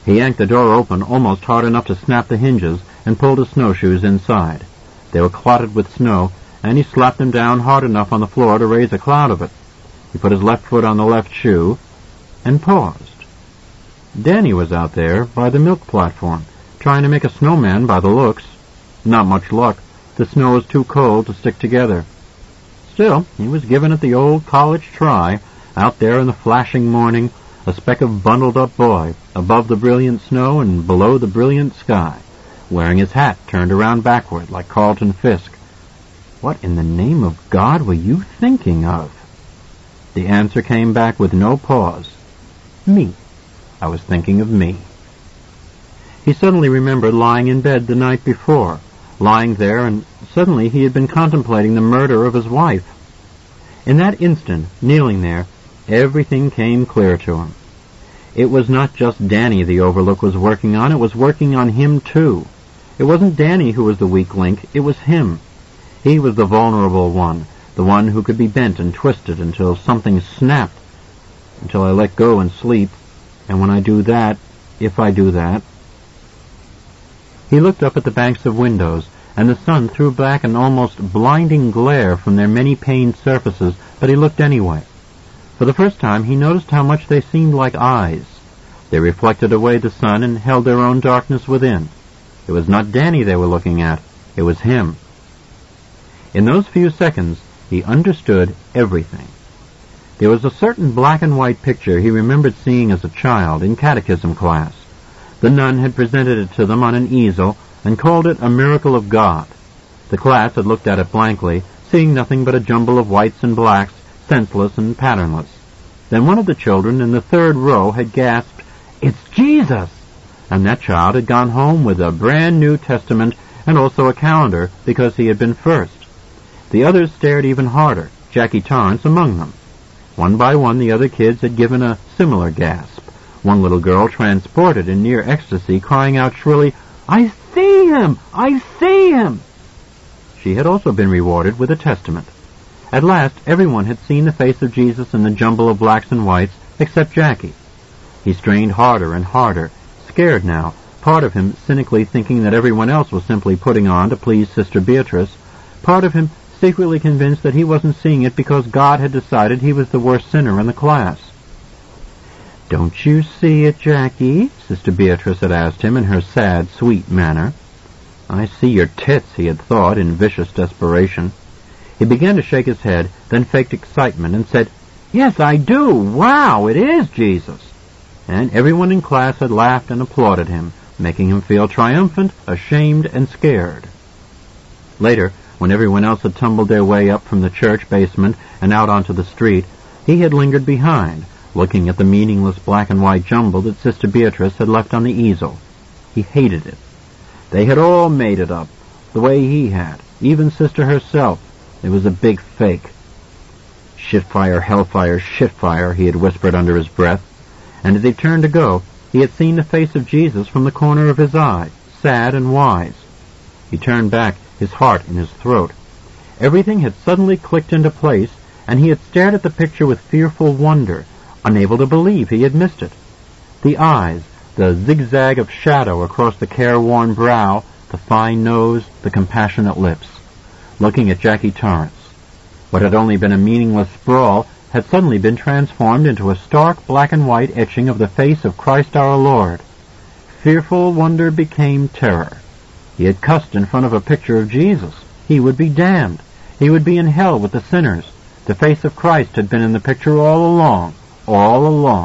He yanked the door open almost hard enough to snap the hinges and pulled his snowshoes inside. They were clotted with snow, and he slapped them down hard enough on the floor to raise a cloud of it. He put his left foot on the left shoe and paused. Danny was out there by the milk platform, trying to make a snowman by the looks. Not much luck. The snow was too cold to stick together. Still, he was giving it the old college try, out there in the flashing morning, a speck of bundled-up boy, above the brilliant snow and below the brilliant sky, wearing his hat turned around backward like Carlton Fisk. What in the name of God were you thinking of? The answer came back with no pause. Me. I was thinking of me. He suddenly remembered lying in bed the night before, lying there, and suddenly he had been contemplating the murder of his wife. In that instant, kneeling there, everything came clear to him. It was not just Danny the Overlook was working on, it was working on him too. It wasn't Danny who was the weak link, it was him. He was the vulnerable one, the one who could be bent and twisted until something snapped, until I let go and sleep, and when I do that, if I do that. He looked up at the banks of windows, and the sun threw back an almost blinding glare from their many-paned surfaces, but he looked anyway. For the first time he noticed how much they seemed like eyes. They reflected away the sun and held their own darkness within. It was not Danny they were looking at, it was him. In those few seconds, he understood everything. There was a certain black and white picture he remembered seeing as a child in catechism class. The nun had presented it to them on an easel and called it a miracle of God. The class had looked at it blankly, seeing nothing but a jumble of whites and blacks, senseless and patternless. Then one of the children in the third row had gasped, "It's Jesus!" And that child had gone home with a brand new Testament and also a calendar because he had been first. The others stared even harder, Jackie Torrance among them. One by one the other kids had given a similar gasp. One little girl, transported in near ecstasy, crying out shrilly, "I see him! I see him!" She had also been rewarded with a Testament. At last everyone had seen the face of Jesus in the jumble of blacks and whites, except Jackie. He strained harder and harder, scared now, part of him cynically thinking that everyone else was simply putting on to please Sister Beatrice, part of him secretly convinced that he wasn't seeing it because God had decided he was the worst sinner in the class. "Don't you see it, Jackie?" Sister Beatrice had asked him in her sad, sweet manner. "I see your tits," he had thought in vicious desperation. He began to shake his head, then faked excitement and said, "Yes, I do! Wow, it is Jesus!" And everyone in class had laughed and applauded him, making him feel triumphant, ashamed, and scared. Later, when everyone else had tumbled their way up from the church basement and out onto the street, he had lingered behind, looking at the meaningless black and white jumble that Sister Beatrice had left on the easel. He hated it. They had all made it up, the way he had, even Sister herself. It was a big fake. "Shitfire, hellfire, shitfire," he had whispered under his breath, and as he turned to go, he had seen the face of Jesus from the corner of his eye, sad and wise. He turned back, his heart in his throat. Everything had suddenly clicked into place, and he had stared at the picture with fearful wonder, unable to believe he had missed it. The eyes, the zigzag of shadow across the careworn brow, the fine nose, the compassionate lips. Looking at Jackie Torrance. What had only been a meaningless sprawl had suddenly been transformed into a stark black and white etching of the face of Christ our Lord. Fearful wonder became terror. He had cussed in front of a picture of Jesus. He would be damned. He would be in hell with the sinners. The face of Christ had been in the picture all along. All along.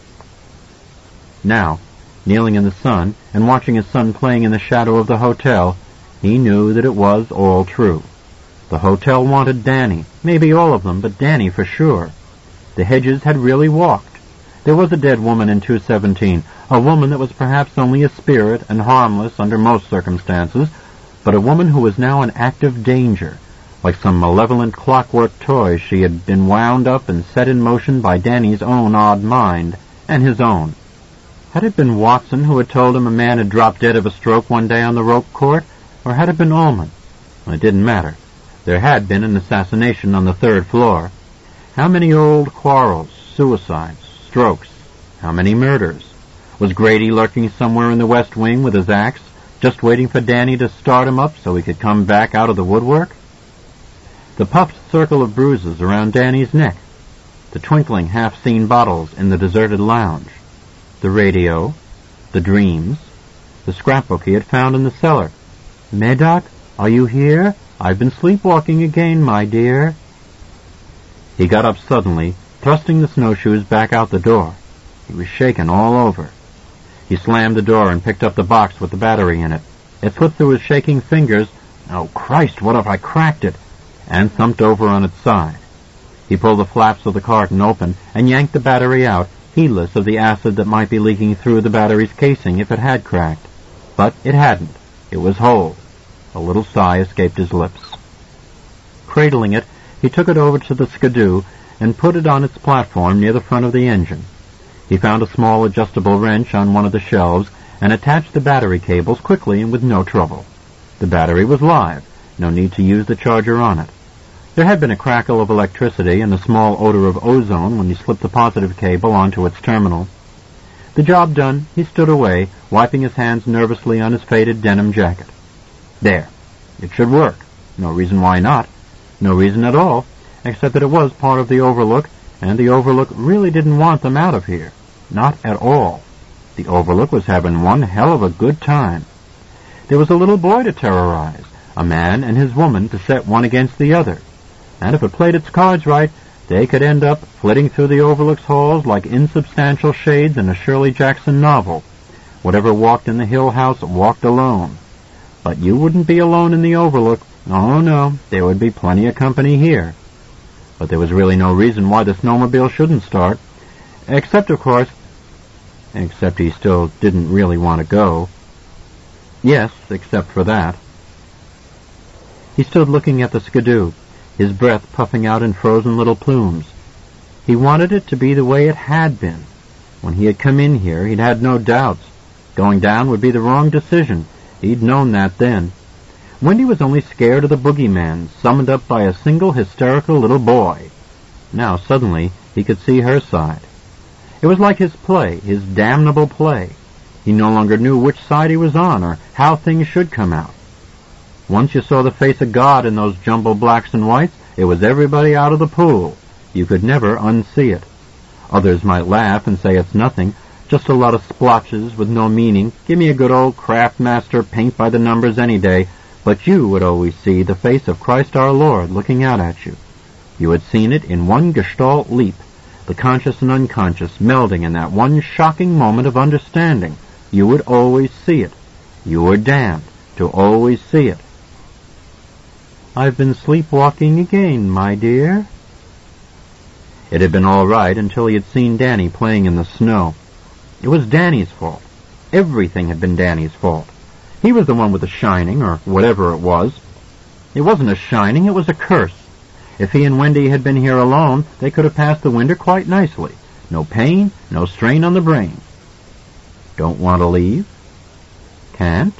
Now, kneeling in the sun and watching his son playing in the shadow of the hotel, he knew that it was all true. The hotel wanted Danny, maybe all of them, but Danny for sure. The Hedges had really walked. There was a dead woman in 217, a woman that was perhaps only a spirit and harmless under most circumstances, but a woman who was now in active danger. Like some malevolent clockwork toy, she had been wound up and set in motion by Danny's own odd mind, and his own. Had it been Watson who had told him a man had dropped dead of a stroke one day on the rope court, or had it been Ullman? It didn't matter. There had been an assassination on the third floor. How many old quarrels, suicides, strokes? How many murders? Was Grady lurking somewhere in the West Wing with his axe, just waiting for Danny to start him up so he could come back out of the woodwork? The puffed circle of bruises around Danny's neck, the twinkling half-seen bottles in the deserted lounge, the radio, the dreams, the scrapbook he had found in the cellar. "Medoc, are you here? I've been sleepwalking again, my dear." He got up suddenly, thrusting the snowshoes back out the door. He was shaken all over. He slammed the door and picked up the box with the battery in it. It slipped through his shaking fingers. "Oh, Christ, what if I cracked it?" and thumped over on its side. He pulled the flaps of the carton open and yanked the battery out, heedless of the acid that might be leaking through the battery's casing if it had cracked. But it hadn't. It was whole. A little sigh escaped his lips. Cradling it, he took it over to the skidoo and put it on its platform near the front of the engine. He found a small adjustable wrench on one of the shelves and attached the battery cables quickly and with no trouble. The battery was live. No need to use the charger on it. There had been a crackle of electricity and a small odor of ozone when he slipped the positive cable onto its terminal. The job done, he stood away, wiping his hands nervously on his faded denim jacket. There. It should work. No reason why not. No reason at all, except that it was part of the Overlook, and the Overlook really didn't want them out of here. Not at all. The Overlook was having one hell of a good time. There was a little boy to terrorize, a man and his woman to set one against the other. And if it played its cards right, they could end up flitting through the Overlook's halls like insubstantial shades in a Shirley Jackson novel. Whatever walked in the Hill House walked alone. But you wouldn't be alone in the Overlook. Oh, no, there would be plenty of company here. But there was really no reason why the snowmobile shouldn't start. Except, of course, except he still didn't really want to go. Yes, except for that. He stood looking at the skidoo, his breath puffing out in frozen little plumes. He wanted it to be the way it had been. When he had come in here, he'd had no doubts. Going down would be the wrong decision. He'd known that then. Wendy was only scared of the boogeyman, summoned up by a single hysterical little boy. Now, suddenly, he could see her side. It was like his play, his damnable play. He no longer knew which side he was on or how things should come out. Once you saw the face of God in those jumbled blacks and whites, it was everybody out of the pool. You could never unsee it. Others might laugh and say it's nothing, just a lot of splotches with no meaning. Give me a good old Craftmaster paint by the numbers any day. But you would always see the face of Christ our Lord looking out at you. You had seen it in one gestalt leap, the conscious and unconscious melding in that one shocking moment of understanding. You would always see it. You were damned to always see it. "I've been sleepwalking again, my dear." It had been all right until he had seen Danny playing in the snow. It was Danny's fault. Everything had been Danny's fault. He was the one with the shining, or whatever it was. It wasn't a shining, it was a curse. If he and Wendy had been here alone, they could have passed the winter quite nicely. No pain, no strain on the brain. Don't want to leave? Can't?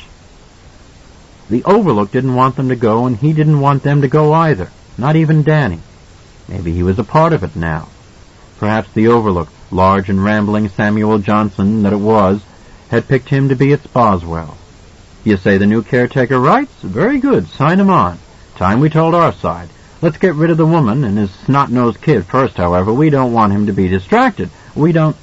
The Overlook didn't want them to go, and he didn't want them to go either. Not even Danny. Maybe he was a part of it now. Perhaps the Overlook, large and rambling Samuel Johnson that it was, had picked him to be its Boswell. You say the new caretaker writes? Very good, sign him on. Time we told our side. Let's get rid of the woman and his snot-nosed kid first, however. We don't want him to be distracted. We don't...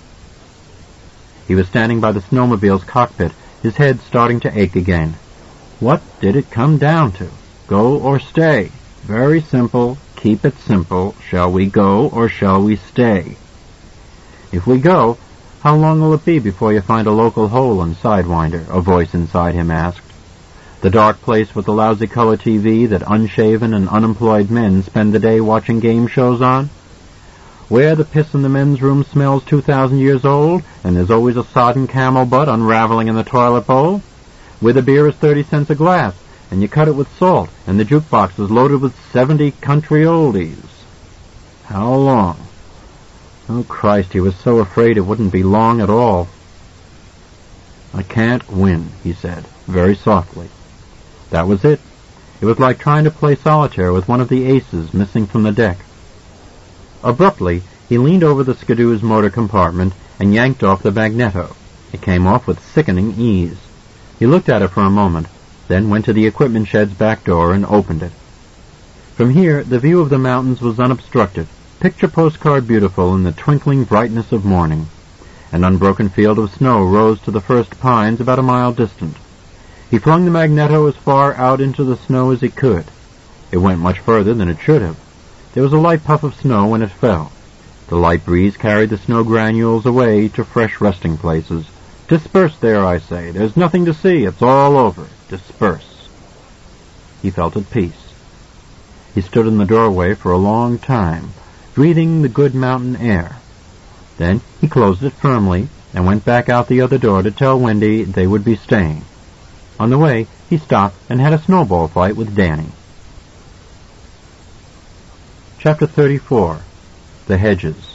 He was standing by the snowmobile's cockpit, his head starting to ache again. What did it come down to? Go or stay? Very simple. Keep it simple. Shall we go or shall we stay? If we go, how long will it be before you find a local hole in Sidewinder? A voice inside him asked. The dark place with the lousy color TV that unshaven and unemployed men spend the day watching game shows on? Where the piss in the men's room smells 2,000 years old, and there's always a sodden camel butt unraveling in the toilet bowl? Where the beer is 30 cents a glass, and you cut it with salt, and the jukebox is loaded with 70 country oldies? How long? Oh, Christ, he was so afraid it wouldn't be long at all. I can't win, he said, very softly. That was it. It was like trying to play solitaire with one of the aces missing from the deck. Abruptly, he leaned over the skidoo's motor compartment and yanked off the magneto. It came off with sickening ease. He looked at it for a moment, then went to the equipment shed's back door and opened it. From here, the view of the mountains was unobstructed, picture postcard beautiful in the twinkling brightness of morning. An unbroken field of snow rose to the first pines about a mile distant. He flung the magneto as far out into the snow as he could. It went much further than it should have. There was a light puff of snow when it fell. The light breeze carried the snow granules away to fresh resting places. Disperse there, I say. There's nothing to see. It's all over. Disperse. He felt at peace. He stood in the doorway for a long time, breathing the good mountain air. Then he closed it firmly and went back out the other door to tell Wendy they would be staying. On the way, he stopped and had a snowball fight with Danny. Chapter 34. The Hedges.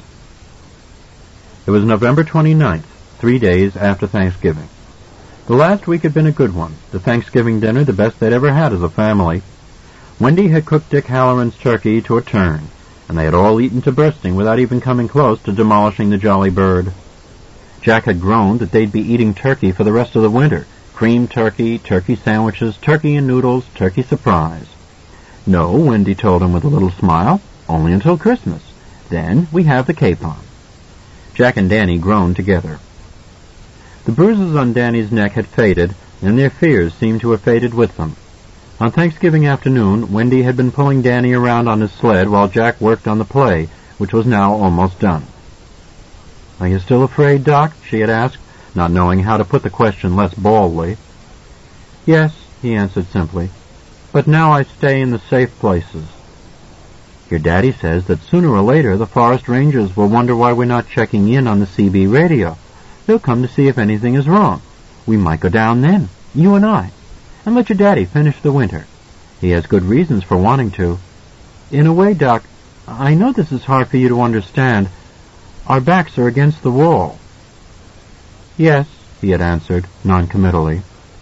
It was November 29th, 3 days after Thanksgiving. The last week had been a good one, the Thanksgiving dinner the best they'd ever had as a family. Wendy had cooked Dick Halloran's turkey to a turn, and they had all eaten to bursting without even coming close to demolishing the jolly bird. Jack had groaned that they'd be eating turkey for the rest of the winter. Creamed turkey, turkey sandwiches, turkey and noodles, turkey surprise. No, Wendy told him with a little smile, only until Christmas. Then we have the capon. Jack and Danny groaned together. The bruises on Danny's neck had faded, and their fears seemed to have faded with them. On Thanksgiving afternoon, Wendy had been pulling Danny around on his sled while Jack worked on the play, which was now almost done. "Are you still afraid, Doc?" she had asked, not knowing how to put the question less baldly. "Yes," he answered simply, "but now I stay in the safe places." "Your daddy says that sooner or later the forest rangers will wonder why we're not checking in on the CB radio. They'll come to see if anything is wrong. We might go down then, you and I, and let your daddy finish the winter. He has good reasons for wanting to. In a way, Doc, I know this is hard for you to understand. Our backs are against the wall." "Yes," he had answered, noncommittally.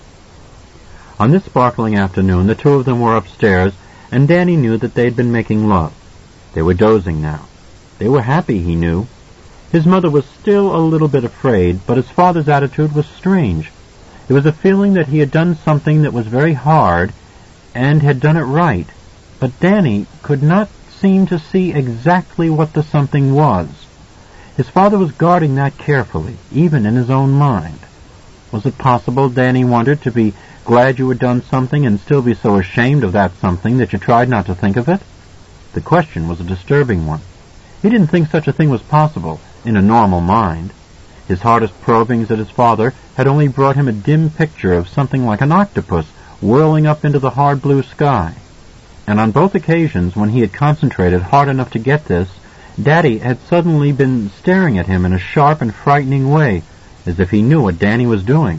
On this sparkling afternoon, the two of them were upstairs, and Danny knew that they'd been making love. They were dozing now. They were happy, he knew. His mother was still a little bit afraid, but his father's attitude was strange. It was a feeling that he had done something that was very hard, and had done it right, but Danny could not seem to see exactly what the something was. His father was guarding that carefully, even in his own mind. Was it possible, Danny wondered, to be glad you had done something and still be so ashamed of that something that you tried not to think of it? The question was a disturbing one. He didn't think such a thing was possible in a normal mind. His hardest probings at his father had only brought him a dim picture of something like an octopus whirling up into the hard blue sky. And on both occasions when he had concentrated hard enough to get this, Daddy had suddenly been staring at him in a sharp and frightening way, as if he knew what Danny was doing.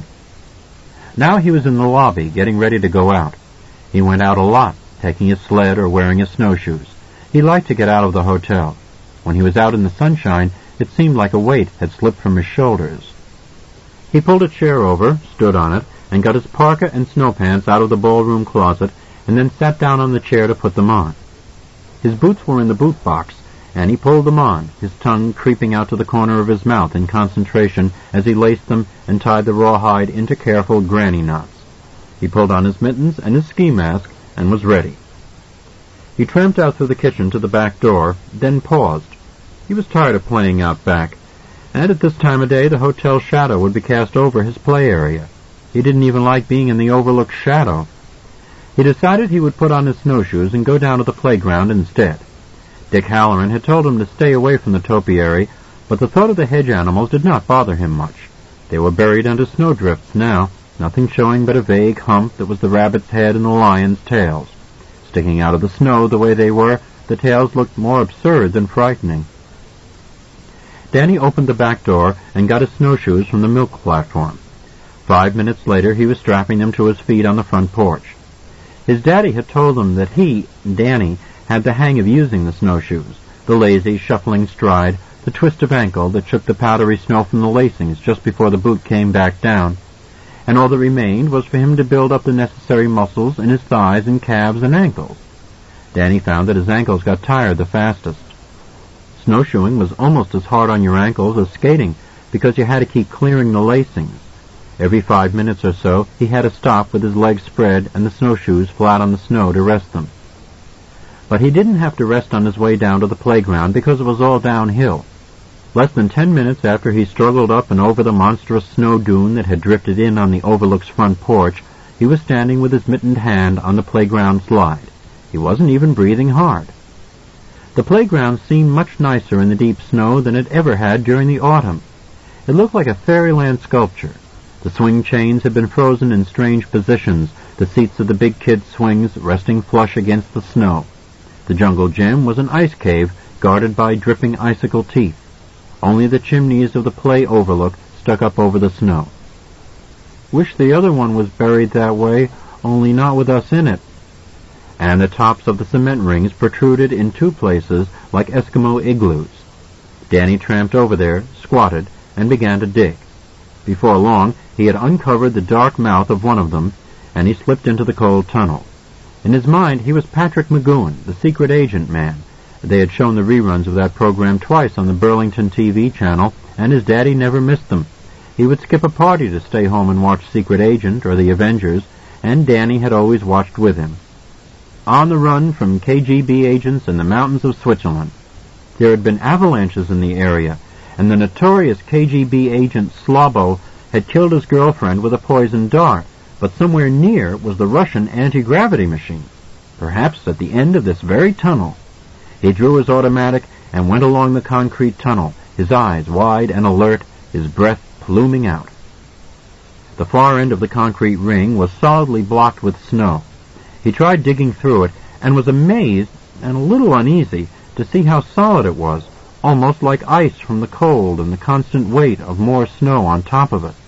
Now he was in the lobby, getting ready to go out. He went out a lot, taking his sled or wearing his snowshoes. He liked to get out of the hotel. When he was out in the sunshine, it seemed like a weight had slipped from his shoulders. He pulled a chair over, stood on it, and got his parka and snow pants out of the ballroom closet, and then sat down on the chair to put them on. His boots were in the boot box, and he pulled them on, his tongue creeping out to the corner of his mouth in concentration as he laced them and tied the rawhide into careful granny knots. He pulled on his mittens and his ski mask and was ready. He tramped out through the kitchen to the back door, then paused. He was tired of playing out back, and at this time of day the hotel shadow would be cast over his play area. He didn't even like being in the overlooked shadow. He decided he would put on his snowshoes and go down to the playground instead. Dick Halloran had told him to stay away from the topiary, but the thought of the hedge animals did not bother him much. They were buried under snowdrifts now, nothing showing but a vague hump that was the rabbit's head and the lion's tails. Sticking out of the snow the way they were, the tails looked more absurd than frightening. Danny opened the back door and got his snowshoes from the milk platform. 5 minutes later he was strapping them to his feet on the front porch. His daddy had told him that he, Danny, had the hang of using the snowshoes, the lazy, shuffling stride, the twist of ankle that shook the powdery snow from the lacings just before the boot came back down, and all that remained was for him to build up the necessary muscles in his thighs and calves and ankles. Danny found that his ankles got tired the fastest. Snowshoeing was almost as hard on your ankles as skating, because you had to keep clearing the lacings. Every 5 minutes or so, he had to stop with his legs spread and the snowshoes flat on the snow to rest them. But he didn't have to rest on his way down to the playground because it was all downhill. Less than 10 minutes after he struggled up and over the monstrous snow dune that had drifted in on the Overlook's front porch, he was standing with his mittened hand on the playground slide. He wasn't even breathing hard. The playground seemed much nicer in the deep snow than it ever had during the autumn. It looked like a fairyland sculpture. The swing chains had been frozen in strange positions, the seats of the big kids' swings resting flush against the snow. The jungle gym was an ice cave guarded by dripping icicle teeth. Only the chimneys of the play overlook stuck up over the snow. Wish the other one was buried that way, only not with us in it. And the tops of the cement rings protruded in 2 places like Eskimo igloos. Danny tramped over there, squatted, and began to dig. Before long, he had uncovered the dark mouth of one of them, and he slipped into the cold tunnel. In his mind, he was Patrick McGowan, the secret agent man. They had shown the reruns of that program twice on the Burlington TV channel, and his daddy never missed them. He would skip a party to stay home and watch Secret Agent or The Avengers, and Danny had always watched with him. On the run from KGB agents in the mountains of Switzerland. There had been avalanches in the area, and the notorious KGB agent Slabo had killed his girlfriend with a poisoned dart, but somewhere near was the Russian anti-gravity machine, perhaps at the end of this very tunnel. He drew his automatic and went along the concrete tunnel, his eyes wide and alert, his breath pluming out. The far end of the concrete ring was solidly blocked with snow. He tried digging through it and was amazed and a little uneasy to see how solid it was, almost like ice from the cold and the constant weight of more snow on top of it.